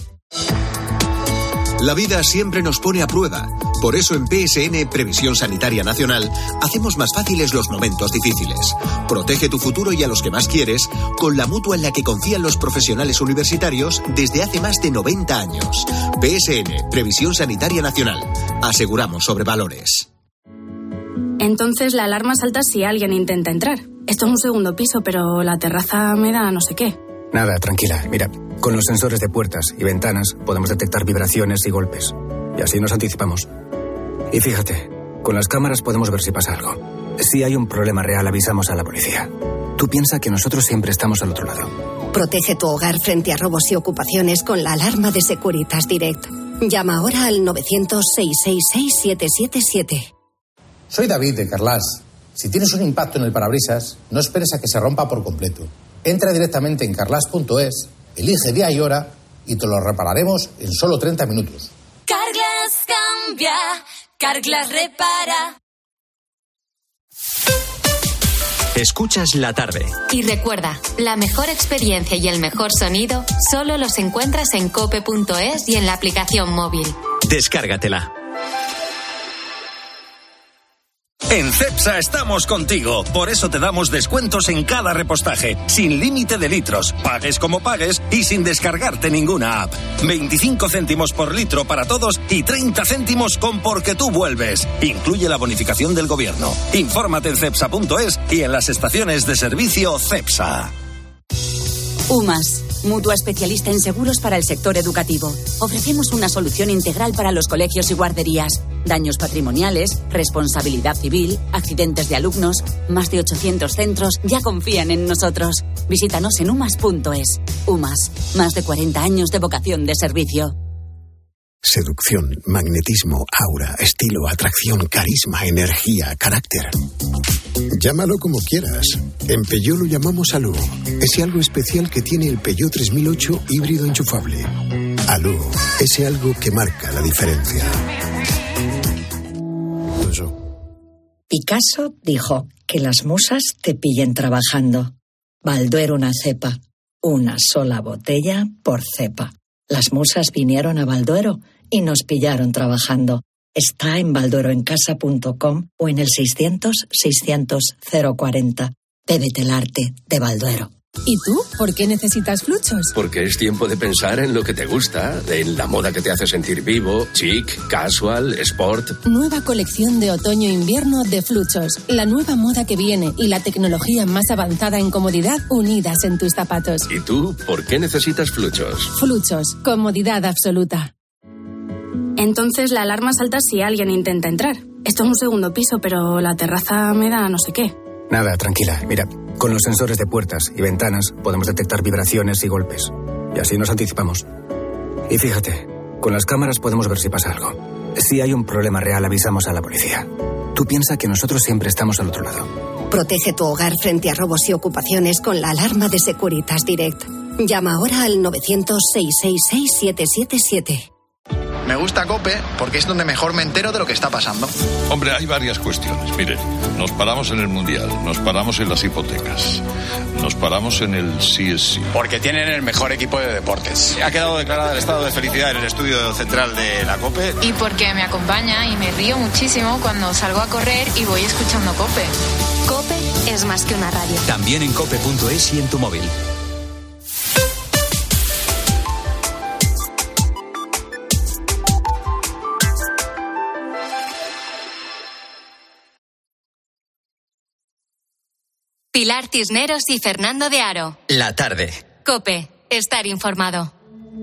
La vida siempre nos pone a prueba. Por eso en P S N, Previsión Sanitaria Nacional, hacemos más fáciles los momentos difíciles. Protege tu futuro y a los que más quieres con la mutua en la que confían los profesionales universitarios desde hace más de noventa años. P S N, Previsión Sanitaria Nacional. Aseguramos sobre valores. Entonces la alarma salta si alguien intenta entrar. Esto es un segundo piso, pero la terraza me da no sé qué. Nada, tranquila. Mira, con los sensores de puertas y ventanas podemos detectar vibraciones y golpes. Y así nos anticipamos. Y fíjate, con las cámaras podemos ver si pasa algo. Si hay un problema real, avisamos a la policía. Tú piensa que nosotros siempre estamos al otro lado. Protege tu hogar frente a robos y ocupaciones con la alarma de Securitas Direct. Llama ahora al novecientos, seiscientos sesenta y seis, siete siete siete. Soy David de Carglass. Si tienes un impacto en el parabrisas, no esperes a que se rompa por completo. Entra directamente en carglass punto es, elige día y hora y te lo repararemos en solo treinta minutos. Carglass cambia, Carglass repara. Escuchas La Tarde. Y recuerda, la mejor experiencia y el mejor sonido solo los encuentras en cope punto es y en la aplicación móvil. Descárgatela. En Cepsa estamos contigo, por eso te damos descuentos en cada repostaje, sin límite de litros, pagues como pagues y sin descargarte ninguna app. veinticinco céntimos por litro para todos y treinta céntimos con Porque tú vuelves. Incluye la bonificación del gobierno. Infórmate en cepsa punto es y en las estaciones de servicio Cepsa. UMAS, mutua especialista en seguros para el sector educativo. Ofrecemos una solución integral para los colegios y guarderías. Daños patrimoniales, responsabilidad civil, accidentes de alumnos. Más de ochocientos centros ya confían en nosotros. Visítanos en umas punto es. UMAS, más de cuarenta años de vocación de servicio. Seducción, magnetismo, aura, estilo, atracción, carisma, energía, carácter. Llámalo como quieras. En Peugeot lo llamamos Alú. Ese algo especial que tiene el Peugeot tres mil ocho híbrido enchufable. Alú, ese algo que marca la diferencia. Picasso dijo que las musas te pillen trabajando. Balduero una cepa, una sola botella por cepa. Las musas vinieron a Balduero y nos pillaron trabajando. Está en baldueroencasa punto com o en el seiscientos, seiscientos, cero cuarenta. Bébete el arte de Balduero. ¿Y tú? ¿Por qué necesitas Fluchos? Porque es tiempo de pensar en lo que te gusta, en la moda que te hace sentir vivo, chic, casual, sport. Nueva colección de otoño-invierno de Fluchos. La nueva moda que viene y la tecnología más avanzada en comodidad unidas en tus zapatos. ¿Y tú? ¿Por qué necesitas Fluchos? Fluchos. Comodidad absoluta. Entonces la alarma salta si alguien intenta entrar. Esto es un segundo piso, pero la terraza me da no sé qué. Nada, tranquila. Mira, con los sensores de puertas y ventanas podemos detectar vibraciones y golpes. Y así nos anticipamos. Y fíjate, con las cámaras podemos ver si pasa algo. Si hay un problema real, avisamos a la policía. Tú piensa que nosotros siempre estamos al otro lado. Protege tu hogar frente a robos y ocupaciones con la alarma de Securitas Direct. Llama ahora al novecientos, seiscientos sesenta y seis, siete siete siete. Me gusta COPE porque es donde mejor me entero de lo que está pasando. Hombre, hay varias cuestiones. Mire, nos paramos en el Mundial, nos paramos en las hipotecas, nos paramos en el C S I. Porque tienen el mejor equipo de deportes. Ha quedado declarado el estado de felicidad en el estudio central de la COPE. Y porque me acompaña y me río muchísimo cuando salgo a correr y voy escuchando COPE. COPE es más que una radio. También en cope punto es y en tu móvil. Pilar Cisneros y Fernando de Aro. La Tarde. COPE, estar informado.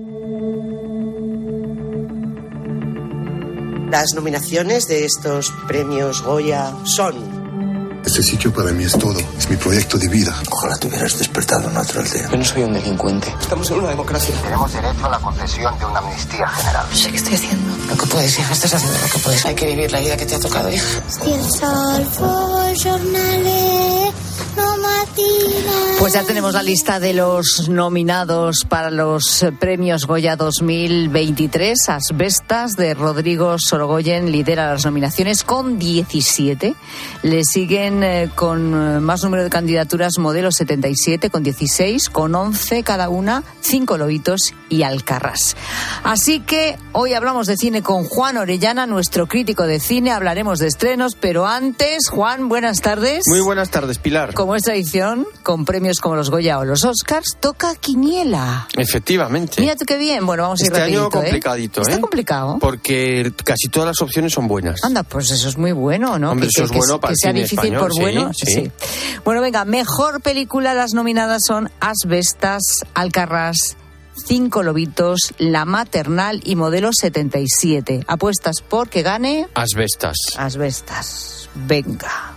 Las nominaciones de estos premios Goya son... Este sitio para mí es todo, es mi proyecto de vida. Ojalá te hubieras despertado en otra aldea. Yo no soy un delincuente. Estamos en una democracia. Tenemos derecho a la concesión de una amnistía general. No sé qué estoy haciendo. Lo que puedes, hija, estás haciendo lo que puedes. Hay que vivir la vida que te ha tocado, hija. Si el sol fue jornaler, no matina. Pues ya tenemos la lista de los nominados para los premios Goya dos mil veintitrés. Asbestas, de Rodrigo Sorogoyen, lidera las nominaciones con diecisiete. Le siguen eh, con más número de candidaturas Modelo setenta y siete con dieciséis, con once cada una, cinco Lobitos y Alcarrás. Así que hoy hablamos de cine con Juan Orellana, nuestro crítico de cine. Hablaremos de estrenos, pero antes, Juan, buenas tardes. Muy buenas tardes, Pilar. como es tradición, con premios como los Goya o los Oscars, toca quiniela. Efectivamente. Mira tú qué bien. Bueno, vamos a ir este rapidito, año complicadito, ¿eh? ¿eh? Está complicado. Porque casi todas las opciones son buenas. Anda, pues eso es muy bueno, ¿no? Hombre, que, eso que, es bueno que, para que sea el cine difícil español, por bueno. sí, sí. Sí. Bueno, venga, mejor película, las nominadas son Asbestas, Alcarrás, Cinco lobitos, La maternal y Modelo setenta y siete. ¿Apuestas por que gane? Asbestas. Asbestas. Venga.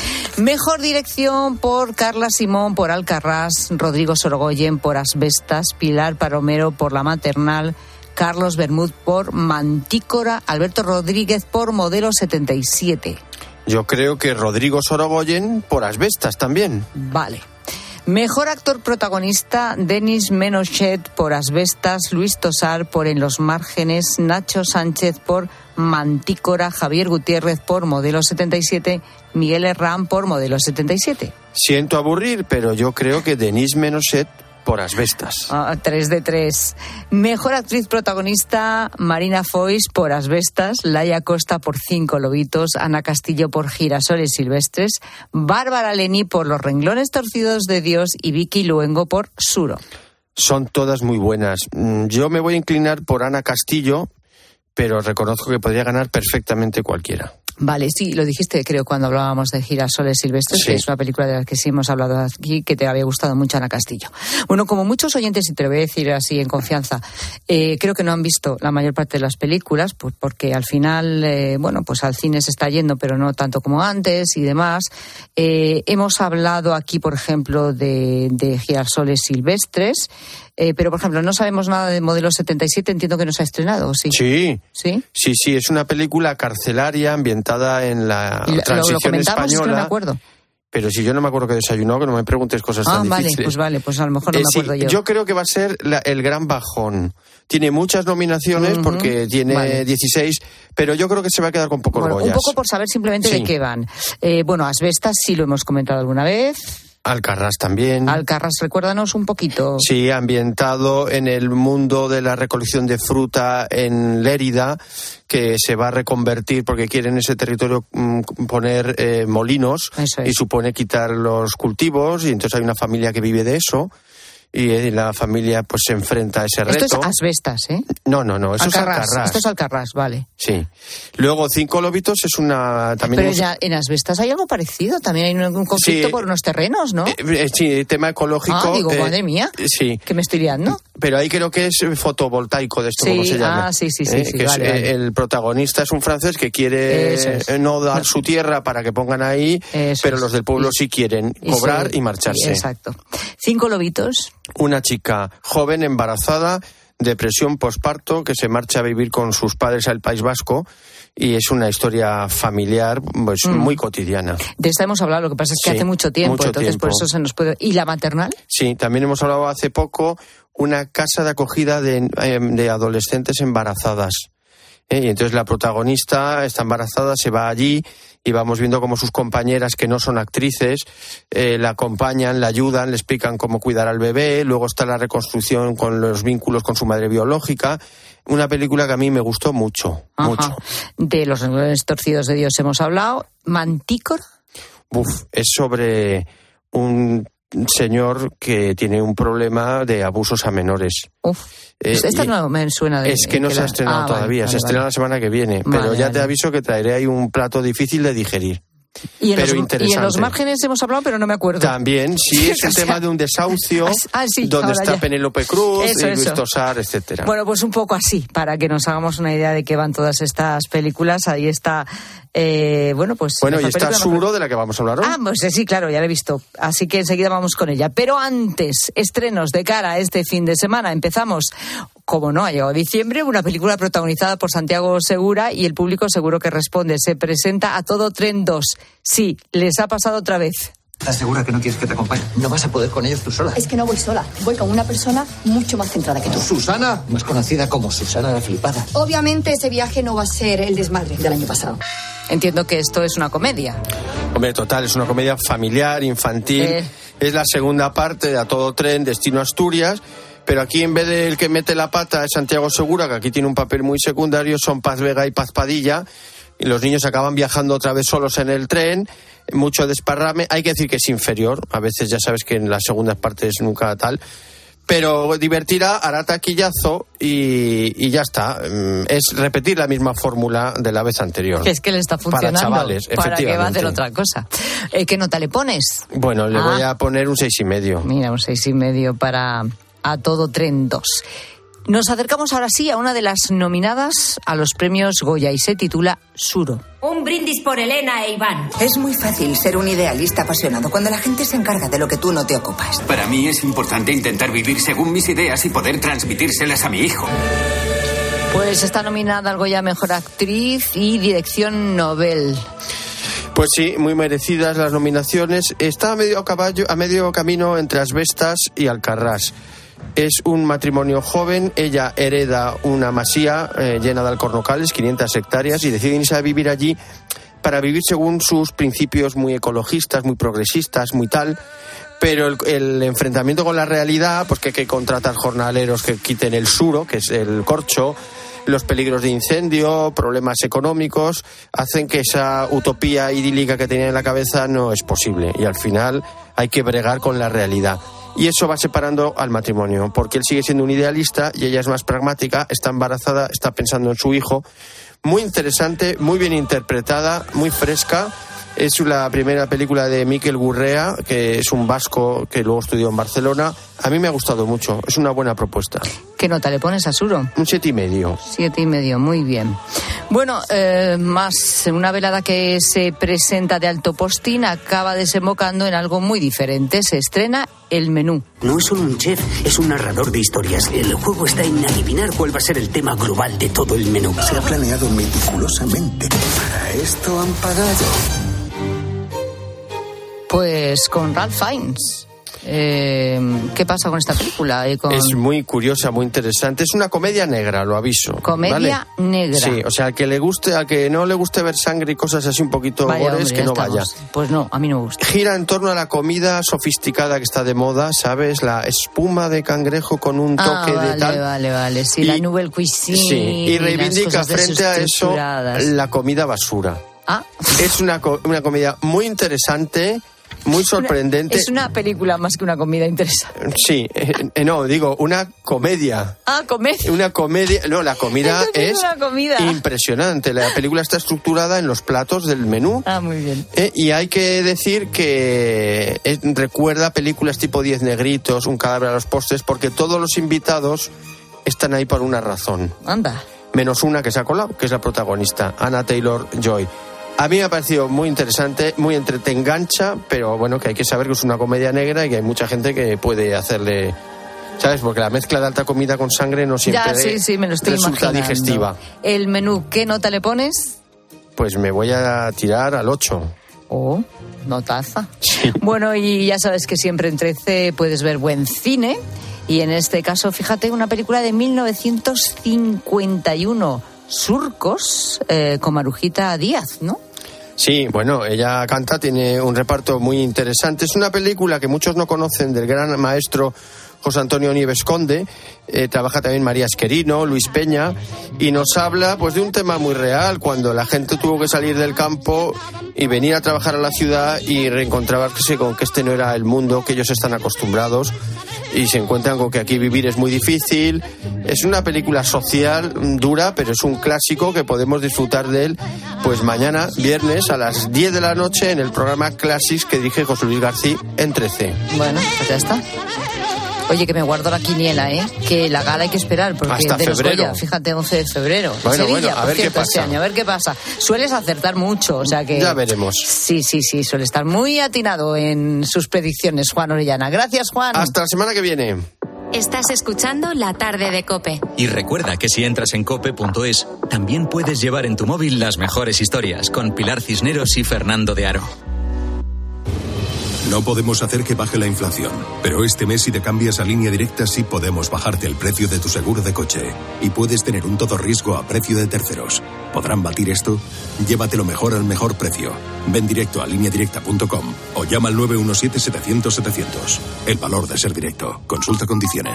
Mejor dirección por Carla Simón por Alcarrás, Rodrigo Sorogoyen por Asbestas, Pilar Palomero por La maternal, Carlos Bermúdez por Mantícora, Alberto Rodríguez por Modelo setenta y siete. Yo creo que Rodrigo Sorogoyen por Asbestas también. Vale. Mejor actor protagonista, Denis Menochet por Asbestas, Luis Tosar por En los márgenes, Nacho Sánchez por Mantícora, Javier Gutiérrez por Modelo setenta y siete, Miguel Herrán por Modelo setenta y siete. Siento aburrir, pero yo creo que Denis Menochet por Asbestas. Ah, tres de tres. Mejor actriz protagonista, Marina Foix por Asbestas, Laia Costa por Cinco lobitos, Ana Castillo por Girasoles silvestres, Bárbara Leni por Los renglones torcidos de Dios y Vicky Luengo por Suro. Son todas muy buenas. Yo me voy a inclinar por Ana Castillo, pero reconozco que podría ganar perfectamente cualquiera. Vale, sí, lo dijiste creo cuando hablábamos de Girasoles silvestres, sí. Que es una película de la que sí hemos hablado aquí, que te había gustado mucho, Ana Castillo. Bueno, como muchos oyentes, y te lo voy a decir así en confianza, eh, creo que no han visto la mayor parte de las películas, pues porque al final, eh, bueno, pues al cine se está yendo, pero no tanto como antes y demás. Eh, hemos hablado aquí, por ejemplo, de, de Girasoles silvestres, eh, pero, por ejemplo, no sabemos nada de Modelo setenta y siete, entiendo que no se ha estrenado, ¿sí? Sí. ¿Sí? Sí, sí, es una película carcelaria ambientada en la lo, transición lo española. Es que no me acuerdo. Pero si yo no me acuerdo que desayunó, que no me preguntes cosas ah, tan vale, difíciles. Pues vale, pues a lo mejor no eh, me acuerdo sí, yo. Yo creo que va a ser la, el gran bajón. Tiene muchas nominaciones uh-huh. porque tiene vale. dieciséis, pero yo creo que se va a quedar con pocos bueno, Goyas. Un poco por saber simplemente sí. de qué van. Eh, bueno, Asbestas sí lo hemos comentado alguna vez. Alcarrás también. Alcarrás, recuérdanos un poquito. Sí, ambientado en el mundo de la recolección de fruta en Lérida, que se va a reconvertir porque quieren en ese territorio mm, poner eh, molinos y supone quitar los cultivos, y entonces hay una familia que vive de eso. Y eh, la familia pues se enfrenta a ese reto. Esto es Asbestas, ¿eh? No, no, no, eso Alcarrás. es Alcarrás. Esto es Alcarrás, vale. Sí. Luego Cinco lobitos es una... también Pero hemos... ya en Asbestas hay algo parecido, también hay un conflicto sí, por unos terrenos, ¿no? Eh, eh, sí, tema ecológico. Ah, digo, eh, madre mía, sí. que me estoy liando. Pero ahí creo que es fotovoltaico de esto, sí, como se llama. Ah, sí, sí, sí. ¿Eh? sí que vale, es, vale. El protagonista es un francés que quiere es. no dar su tierra para que pongan ahí, Eso pero es. los del pueblo y, sí quieren cobrar y, y marcharse. Exacto. Cinco lobitos. Una chica joven, embarazada, depresión posparto, que se marcha a vivir con sus padres al País Vasco, y es una historia familiar pues mm. muy cotidiana. De esta hemos hablado, lo que pasa es que sí, hace mucho tiempo, mucho entonces tiempo. Por eso se nos puede... ¿Y La maternal? Sí, también hemos hablado hace poco, una casa de acogida de, de adolescentes embarazadas. ¿Eh? Y entonces la protagonista está embarazada, se va allí y vamos viendo cómo sus compañeras, que no son actrices, eh, la acompañan, la ayudan, le explican cómo cuidar al bebé. Luego está la reconstrucción con los vínculos con su madre biológica. Una película que a mí me gustó mucho, Ajá. mucho. De Los renglones torcidos de Dios hemos hablado. ¿Mantícora? Uf, es sobre un señor que tiene un problema de abusos a menores. Uf. Eh, Esta no me suena de... Es que no que se la... ha estrenado ah, todavía, vale, se vale, estrena vale. la semana que viene, vale, pero ya vale. te aviso que traeré ahí un plato difícil de digerir. Y en, pero los, interesante. y en Los márgenes hemos hablado, pero no me acuerdo. También, sí, es el tema de un desahucio, ah, sí, donde está ya. Penélope Cruz, eso, y Luis eso. Tosar, etcétera. Bueno, pues un poco así, para que nos hagamos una idea de qué van todas estas películas. Ahí está, eh, bueno, pues... Bueno, y está Suro, de la que vamos a hablar hoy. Ah, pues sí, claro, ya la he visto. Así que enseguida vamos con ella. Pero antes, estrenos de cara a este fin de semana. Empezamos, como no, ha llegado diciembre, una película protagonizada por Santiago Segura, y el público seguro que responde. Se presenta A Todo Tren dos. Sí, les ha pasado otra vez. ¿Estás segura que no quieres que te acompañe? No vas a poder con ellos tú sola. Es que no voy sola, voy con una persona mucho más centrada que tú. ¿Susana? Más conocida como Susana la Flipada. Obviamente ese viaje no va a ser el desmadre del año pasado. Entiendo que esto es una comedia. Hombre, total, es una comedia familiar, infantil. Eh. Es la segunda parte de A Todo Tren, Destino Asturias. Pero aquí, en vez del que mete la pata es Santiago Segura, que aquí tiene un papel muy secundario, son Paz Vega y Paz Padilla, y los niños acaban viajando otra vez solos en el tren, mucho desparrame. Hay que decir que es inferior, a veces ya sabes que en las segundas partes nunca tal, pero divertirá, hará taquillazo y, y ya está. Es repetir la misma fórmula de la vez anterior. Que es que le está funcionando. Para chavales, ¿Para efectivamente. qué va a hacer otra cosa? Eh, ¿Qué nota le pones? Bueno, le ah. voy a poner un seis y medio. Mira, un seis y medio para A Todo Tren dos. Nos acercamos ahora sí a una de las nominadas a los premios Goya y se titula Suro. Un brindis por Elena e Iván. Es muy fácil ser un idealista apasionado cuando la gente se encarga de lo que tú no te ocupas. Para mí es importante intentar vivir según mis ideas y poder transmitírselas a mi hijo. Pues está nominada al Goya Mejor Actriz y Dirección Nobel. Pues sí, muy merecidas las nominaciones. Está a medio caballo, a medio camino entre Asbestas y Alcarrás. Es un matrimonio joven, ella hereda una masía eh, llena de alcornocales, quinientas hectáreas, y deciden irse a vivir allí para vivir según sus principios muy ecologistas, muy progresistas, muy tal. Pero el, el enfrentamiento con la realidad, pues que hay que contratar jornaleros que quiten el suro, que es el corcho, los peligros de incendio, problemas económicos, hacen que esa utopía idílica que tenían en la cabeza no es posible. Y al final hay que bregar con la realidad. Y eso va separando al matrimonio, porque él sigue siendo un idealista y ella es más pragmática, está embarazada, está pensando en su hijo. Muy interesante, muy bien interpretada, muy fresca. Es la primera película de Mikel Gurrea, que es un vasco que luego estudió en Barcelona. A mí me ha gustado mucho, es una buena propuesta. ¿Qué nota le pones a Suro? Un siete y medio. Siete y medio, muy bien. Bueno, eh, más una velada que se presenta de alto postín acaba desembocando en algo muy diferente. Se estrena El Menú. No es solo un chef, es un narrador de historias. El juego está en adivinar cuál va a ser el tema global de todo el menú. Se ha planeado meticulosamente. Para esto han pagado. Pues con Ralph Fiennes. Eh, ¿Qué pasa con esta película? Eh, con... Es muy curiosa, muy interesante. Es una comedia negra, lo aviso. Comedia ¿vale? negra. Sí, o sea, al que le guste, al que no le guste ver sangre y cosas así un poquito vaya, gores, hombre, que no estamos. vaya. Pues no, a mí no me gusta. Gira en torno a la comida sofisticada que está de moda, ¿sabes? La espuma de cangrejo con un toque ah, vale, de tal. Vale, vale, sí, y, la nouvelle cuisine. Sí, y reivindica frente a eso la comida basura. Ah. Es una, una comida muy interesante, muy sorprendente. Es una película más que una comida interesante. Sí, eh, no, digo, una comedia. Ah, comedia. Una comedia, no, la comida es, es una comida. impresionante. La película está estructurada en los platos del menú. Ah, muy bien. Eh, y hay que decir que eh, recuerda películas tipo Diez negritos, Un cadáver a los postres, porque todos los invitados están ahí por una razón. Anda. Menos una que se ha colado, que es la protagonista, Anna Taylor-Joy. A mí me ha parecido muy interesante, muy entretengancha, pero bueno, que hay que saber que es una comedia negra y que hay mucha gente que puede hacerle, ¿sabes? Porque la mezcla de alta comida con sangre no siempre ya, sí, sí, me lo estoy resulta imaginando. digestiva. El menú, ¿qué nota le pones? Pues me voy a tirar al ocho. Oh, notaza. Sí. Bueno, y ya sabes que siempre en trece puedes ver buen cine. Y en este caso, fíjate, una película de mil novecientos cincuenta y uno, Surcos, eh, con Marujita Díaz, ¿no? Sí, bueno, ella canta, tiene un reparto muy interesante. Es una película que muchos no conocen del gran maestro José Antonio Nieves Conde. Eh, trabaja también María Esquerino, Luis Peña, y nos habla pues de un tema muy real, cuando la gente tuvo que salir del campo y venir a trabajar a la ciudad y reencontrarse con que este no era el mundo que ellos están acostumbrados y se encuentran con que aquí vivir es muy difícil. Es una película social dura, pero es un clásico que podemos disfrutar de él pues mañana, viernes, a las diez de la noche en el programa Classics que dirige José Luis García en trece. Bueno, pues ya está. Oye, que me guardo la quiniela, ¿eh? Que la gala hay que esperar, porque hasta de febrero. Los Goya, fíjate, once de febrero. Bueno, Sevilla, bueno, a por ver cierto, qué pasa. este año, a ver qué pasa. Sueles acertar mucho, o sea que... Ya veremos. Sí, sí, sí, suele estar muy atinado en sus predicciones, Juan Orellana. Gracias, Juan. Hasta la semana que viene. Estás escuchando La Tarde de COPE. Y recuerda que si entras en cope punto es, también puedes llevar en tu móvil las mejores historias con Pilar Cisneros y Fernando de Aro. No podemos hacer que baje la inflación, pero este mes si te cambias a Línea Directa sí podemos bajarte el precio de tu seguro de coche. Y puedes tener un todo riesgo a precio de terceros. ¿Podrán batir esto? Llévatelo mejor al mejor precio. Ven directo a línea directa punto com o llama al nueve uno siete, setecientos, setecientos. El valor de ser directo. Consulta condiciones.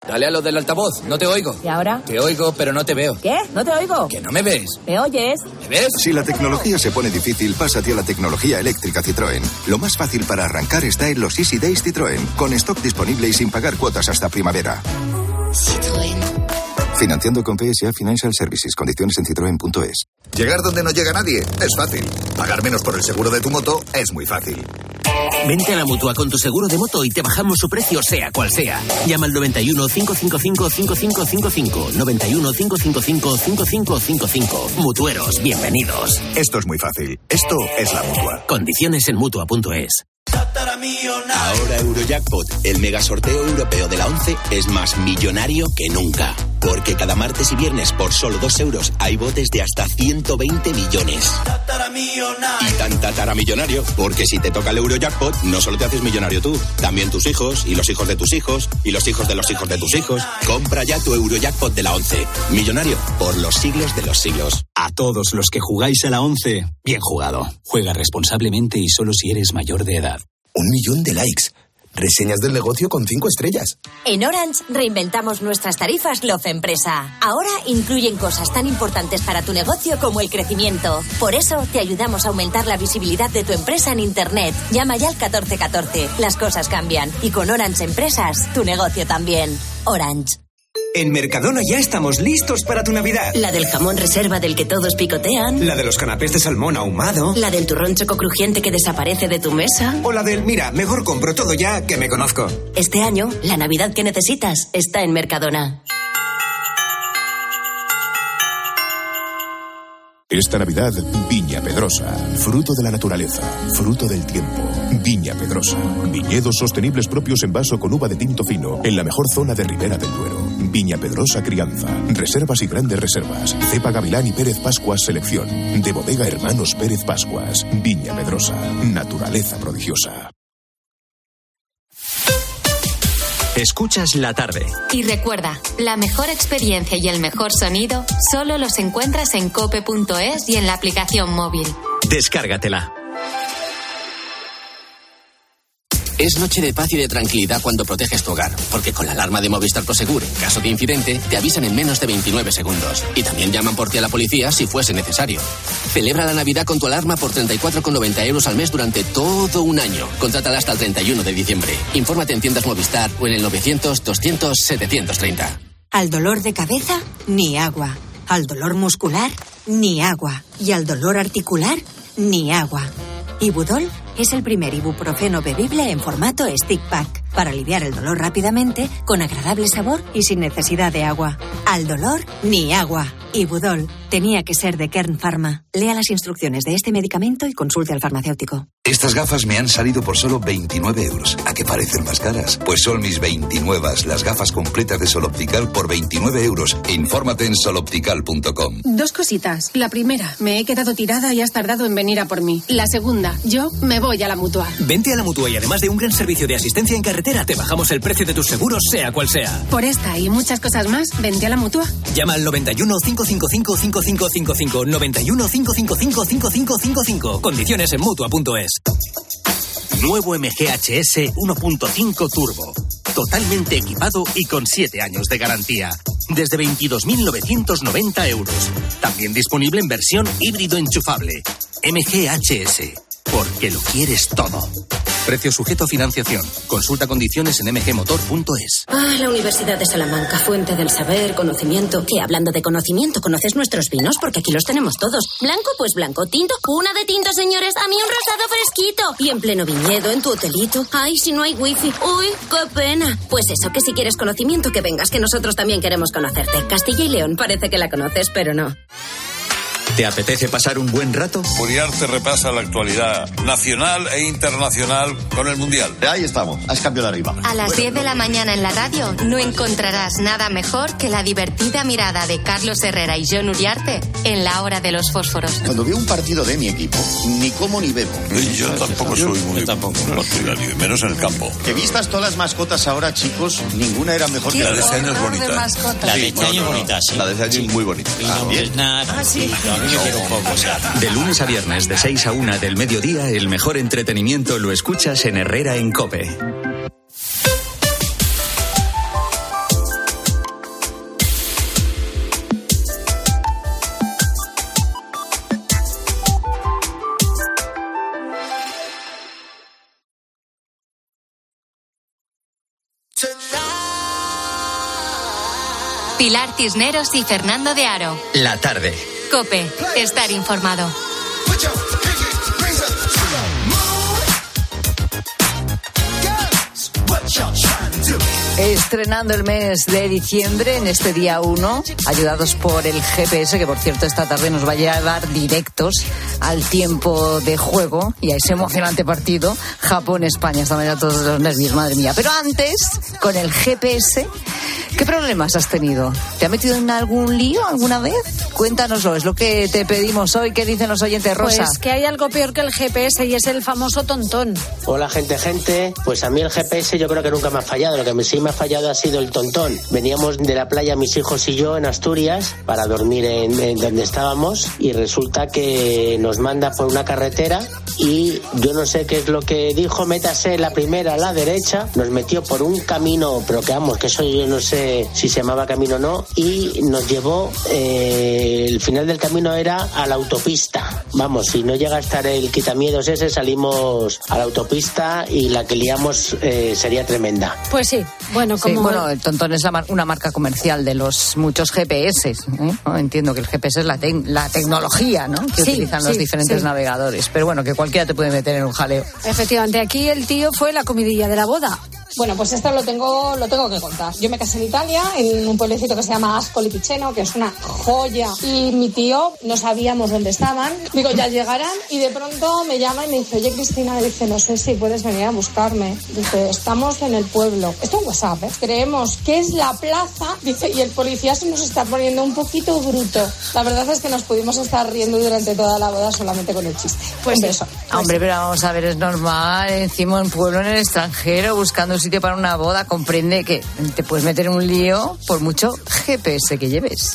Dale a lo del altavoz, no te oigo. ¿Y ahora? Te oigo, pero no te veo. ¿Qué? ¿No te oigo? Que no me ves. ¿Me oyes? ¿Me ves? Si la tecnología se pone difícil, pásate a la tecnología eléctrica Citroën. Lo más fácil para arrancar está en los Easy Days Citroën, con stock disponible y sin pagar cuotas hasta primavera. Citroën. Financiando con P S A Financial Services. Condiciones en citroen punto es. Llegar donde no llega nadie es fácil. Pagar menos por el seguro de tu moto es muy fácil. Vente a la Mutua con tu seguro de moto y te bajamos su precio sea cual sea. Llama al noventa y uno, cinco cinco cinco, cinco cinco cinco cinco. noventa y uno, cinco cinco cinco, cinco cinco cinco cinco. Mutueros, bienvenidos. Esto es muy fácil. Esto es la Mutua. Condiciones en mutua punto es. Ahora Eurojackpot, el mega sorteo europeo de la once, es más millonario que nunca. Porque cada martes y viernes por solo dos euros hay botes de hasta ciento veinte millones. Y tan tataramillonario, porque si te toca el Eurojackpot, no solo te haces millonario tú, también tus hijos, y los hijos de tus hijos, y los hijos de los hijos de tus hijos. Compra ya tu Eurojackpot de la once. Millonario por los siglos de los siglos. A todos los que jugáis a la once, bien jugado. Juega responsablemente y solo si eres mayor de edad. Un millón de likes. Reseñas del negocio con cinco estrellas. En Orange reinventamos nuestras tarifas Love Empresa. Ahora incluyen cosas tan importantes para tu negocio como el crecimiento. Por eso te ayudamos a aumentar la visibilidad de tu empresa en Internet. Llama ya al catorce catorce. Las cosas cambian. Y con Orange Empresas, tu negocio también. Orange. En Mercadona ya estamos listos para tu Navidad. La del jamón reserva del que todos picotean. La de los canapés de salmón ahumado. La del turrón choco crujiente que desaparece de tu mesa. O la del, mira, mejor compro todo ya que me conozco. Este año, la Navidad que necesitas está en Mercadona. Esta Navidad, Viña Pedrosa, fruto de la naturaleza, fruto del tiempo. Viña Pedrosa, viñedos sostenibles propios en vaso con uva de tinto fino, en la mejor zona de Ribera del Duero. Viña Pedrosa Crianza, reservas y grandes reservas. Cepa Gavilán y Pérez Pascuas Selección, de Bodega Hermanos Pérez Pascuas. Viña Pedrosa, naturaleza prodigiosa. Escuchas la tarde. Y recuerda, la mejor experiencia y el mejor sonido solo los encuentras en cope punto es y en la aplicación móvil. Descárgatela. Es noche de paz y de tranquilidad cuando proteges tu hogar, porque con la alarma de Movistar Prosegur, en caso de incidente, te avisan en menos de veintinueve segundos. Y también llaman por ti a la policía si fuese necesario. Celebra la Navidad con tu alarma por treinta y cuatro con noventa euros al mes durante todo un año. Contrátala hasta el treinta y uno de diciembre. Infórmate en tiendas Movistar o en el novecientos, doscientos, setecientos treinta. Al dolor de cabeza, ni agua. Al dolor muscular, ni agua. Y al dolor articular, ni agua. Ibudol es el primer ibuprofeno bebible en formato stick pack para aliviar el dolor rápidamente, con agradable sabor y sin necesidad de agua. Al dolor, ni agua. Ibudol tenía que ser de Kern Pharma. Lea las instrucciones de este medicamento y consulte al farmacéutico. Estas gafas me han salido por solo veintinueve euros. ¿A qué parecen más caras? Pues son mis veintinueve, las gafas completas de Sol Optical por veintinueve euros. Infórmate en sol optical punto com. Dos cositas. La primera, me he quedado tirada y has tardado en venir a por mí. La segunda, yo me voy a la Mutua. Vente a la Mutua y además de un gran servicio de asistencia en carretera, te bajamos el precio de tus seguros, sea cual sea. Por esta y muchas cosas más, vente a la Mutua. Llama al noventa y uno, cinco cinco cinco, cinco cinco cinco cinco, noventa y uno, cinco cinco cinco, cinco cinco cinco cinco. Condiciones en mutua punto es. Nuevo M G H S uno punto cinco Turbo. Totalmente equipado y con siete años de garantía. Desde veintidós mil novecientos noventa euros. También disponible en versión híbrido enchufable. M G H S. Porque lo quieres todo. Precio sujeto a financiación. Consulta condiciones en m g motor punto es. Ah, la Universidad de Salamanca, fuente del saber, conocimiento. ¿Qué? Hablando de conocimiento, ¿conoces nuestros vinos? Porque aquí los tenemos todos. Blanco, pues blanco. Tinto, una de tinto, señores. A mí un rosado fresquito. Y en pleno viñedo, en tu hotelito. Ay, si no hay wifi. Uy, qué pena. Pues eso, que si quieres conocimiento, que vengas, que nosotros también queremos conocerte. Castilla y León, parece que la conoces, pero no. ¿Te apetece pasar un buen rato? Uriarte repasa la actualidad nacional e internacional con el Mundial. Ahí estamos, has cambiado de arriba. A las diez de la mañana en la radio no encontrarás nada mejor que la divertida mirada de Carlos Herrera y Jon Uriarte en la hora de los fósforos. Cuando veo un partido de mi equipo, ni como ni bebo. Yo tampoco soy muy partidario, menos en el campo. Que vistas todas las mascotas ahora, chicos, ninguna era mejor que la de este año. Es bonita. La de este año es bonita, sí. La de este año es muy bonita. Ah, bien. Ah, sí. De lunes a viernes de seis a una del mediodía, el mejor entretenimiento lo escuchas en Herrera en COPE. Pilar Cisneros y Fernando de Aro. La tarde. COPE. Estar informado. Estrenando el mes de diciembre en este día uno, ayudados por el G P S, que por cierto esta tarde nos va a llevar directos al tiempo de juego y a ese emocionante partido Japón-España. Esta mañana todos los nervios, madre mía. Pero antes, con el G P S, ¿qué problemas has tenido? ¿Te ha metido en algún lío alguna vez? Cuéntanoslo, es lo que te pedimos hoy. ¿Qué dicen los oyentes, Rosa? Pues que hay algo peor que el G P S y es el famoso tontón. Hola, gente, gente. Pues a mí el G P S yo creo que nunca me ha fallado. Lo que sí me ha fallado ha sido el tontón. Veníamos de la playa mis hijos y yo en Asturias para dormir en, en donde estábamos y resulta que nos manda por una carretera y yo no sé qué es lo que dijo, métase la primera a la derecha, nos metió por un camino, pero que vamos, que eso yo no sé si se llamaba camino o no, y nos llevó, eh, el final del camino era a la autopista. Vamos, si no llega a estar el quitamiedos ese, salimos a la autopista y la que liamos eh, sería tremenda. Pues sí, bueno, como... Sí, bueno, el tontón es la mar- una marca comercial de los muchos G P S, ¿eh? ¿No? Entiendo que el G P S es la, te- la tecnología, ¿no?, que sí, utilizan los sí, diferentes sí. navegadores, pero bueno, que cualquiera te puede meter en un jaleo. Efectivamente, aquí el tío fue la comidilla de la boda. Bueno, pues esto lo tengo, lo tengo que contar. Yo me casé en Italia, en un pueblecito que se llama Ascoli Piceno, que es una joya. Y mi tío, no sabíamos dónde estaban. Digo, ya llegarán. Y de pronto me llama y me dice, oye, Cristina, me dice, no sé si puedes venir a buscarme. Dice, estamos en el pueblo. Esto es WhatsApp, ¿eh? Creemos que es la plaza. Dice, y el policía se nos está poniendo un poquito bruto. La verdad es que nos pudimos estar riendo durante toda la boda solamente con el chiste. Pues un beso. Hombre, pero vamos a ver, es normal. Encima un pueblo en el extranjero buscando sitio para una boda, comprende que te puedes meter en un lío por mucho G P S que lleves.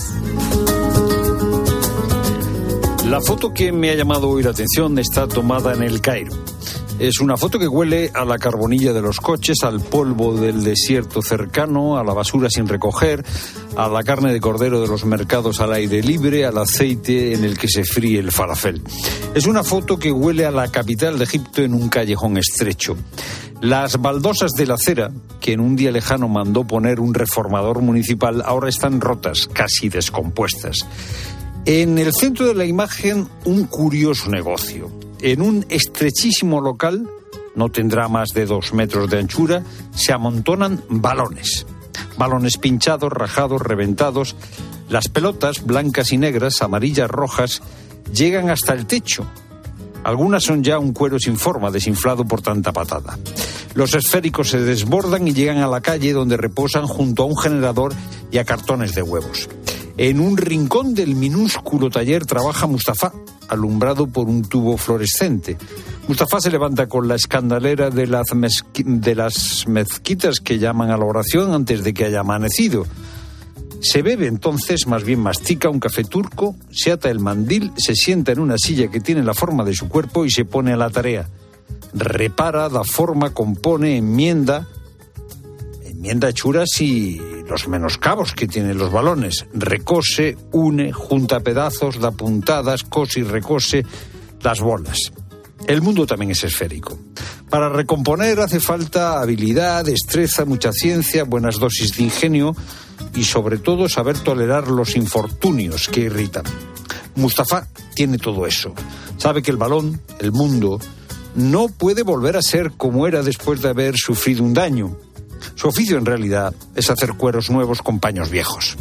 La foto que me ha llamado hoy la atención está tomada en El Cairo. Es una foto que huele a la carbonilla de los coches, al polvo del desierto cercano, a la basura sin recoger, a la carne de cordero de los mercados al aire libre, al aceite en el que se fríe el falafel. Es una foto que huele a la capital de Egipto en un callejón estrecho. Las baldosas de la acera, que en un día lejano mandó poner un reformador municipal, ahora están rotas, casi descompuestas. En el centro de la imagen, un curioso negocio. En un estrechísimo local, no tendrá más de dos metros de anchura, se amontonan balones. Balones pinchados, rajados, reventados. Las pelotas, blancas y negras, amarillas, rojas, llegan hasta el techo. Algunas son ya un cuero sin forma, desinflado por tanta patada. Los esféricos se desbordan y llegan a la calle, donde reposan junto a un generador y a cartones de huevos. En un rincón del minúsculo taller trabaja Mustafa, alumbrado por un tubo fluorescente. Mustafa se levanta con la escandalera de las, mezqui- de las mezquitas que llaman a la oración antes de que haya amanecido. Se bebe entonces, más bien mastica un café turco, se ata el mandil, se sienta en una silla que tiene la forma de su cuerpo y se pone a la tarea. Repara, da forma, compone, enmienda... enmienda hechuras y los menoscabos que tienen los balones. Recose, une, junta pedazos, da puntadas, cose y recose las bolas. El mundo también es esférico. Para recomponer hace falta habilidad, destreza, mucha ciencia, buenas dosis de ingenio y sobre todo saber tolerar los infortunios que irritan. Mustafa tiene todo eso. Sabe que el balón, el mundo, no puede volver a ser como era después de haber sufrido un daño. Su oficio, en realidad, es hacer cueros nuevos con paños viejos.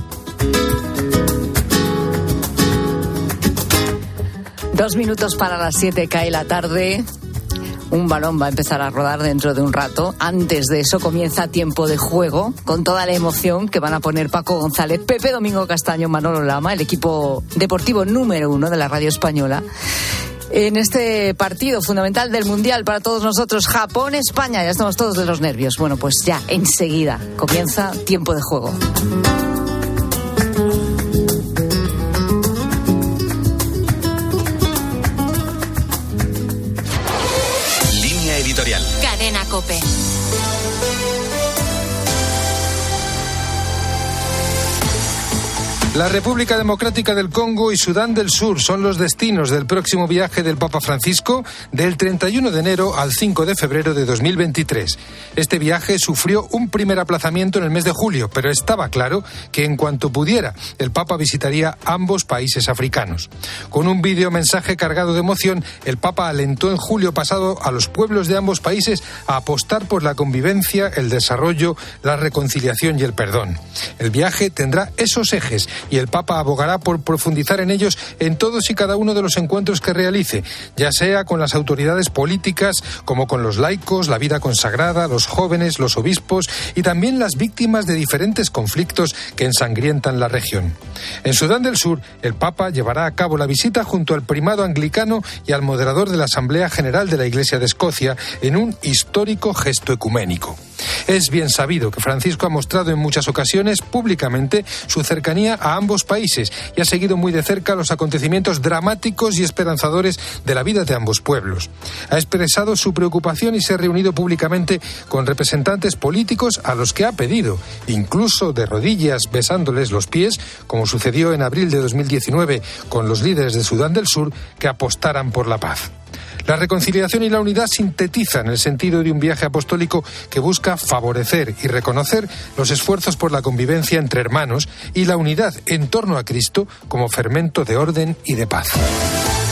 Dos minutos para las siete, cae la tarde. Un balón va a empezar a rodar dentro de un rato. Antes de eso comienza tiempo de juego, con toda la emoción que van a poner Paco González, Pepe Domingo Castaño, Manolo Lama, el equipo deportivo número uno de la radio española. En este partido fundamental del Mundial para todos nosotros, Japón-España, ya estamos todos de los nervios. Bueno, pues ya enseguida comienza tiempo de juego. Línea editorial. Cadena COPE. La República Democrática del Congo y Sudán del Sur son los destinos del próximo viaje del Papa Francisco del treinta y uno de enero al cinco de febrero de dos mil veintitrés. Este viaje sufrió un primer aplazamiento en el mes de julio, pero estaba claro que en cuanto pudiera, el Papa visitaría ambos países africanos. Con un vídeo mensaje cargado de emoción, el Papa alentó en julio pasado a los pueblos de ambos países a apostar por la convivencia, el desarrollo, la reconciliación y el perdón. El viaje tendrá esos ejes y el Papa abogará por profundizar en ellos en todos y cada uno de los encuentros que realice, ya sea con las autoridades políticas, como con los laicos, la vida consagrada, los jóvenes, los obispos y también las víctimas de diferentes conflictos que ensangrientan la región. En Sudán del Sur, el Papa llevará a cabo la visita junto al primado anglicano y al moderador de la Asamblea General de la Iglesia de Escocia en un histórico gesto ecuménico. Es bien sabido que Francisco ha mostrado en muchas ocasiones públicamente su cercanía a ambos países y ha seguido muy de cerca los acontecimientos dramáticos y esperanzadores de la vida de ambos pueblos. Ha expresado su preocupación y se ha reunido públicamente con representantes políticos a los que ha pedido, incluso de rodillas besándoles los pies, como sucedió en abril de dos mil diecinueve con los líderes de Sudán del Sur, que apostaran por la paz. La reconciliación y la unidad sintetizan el sentido de un viaje apostólico que busca favorecer y reconocer los esfuerzos por la convivencia entre hermanos y la unidad en torno a Cristo como fermento de orden y de paz.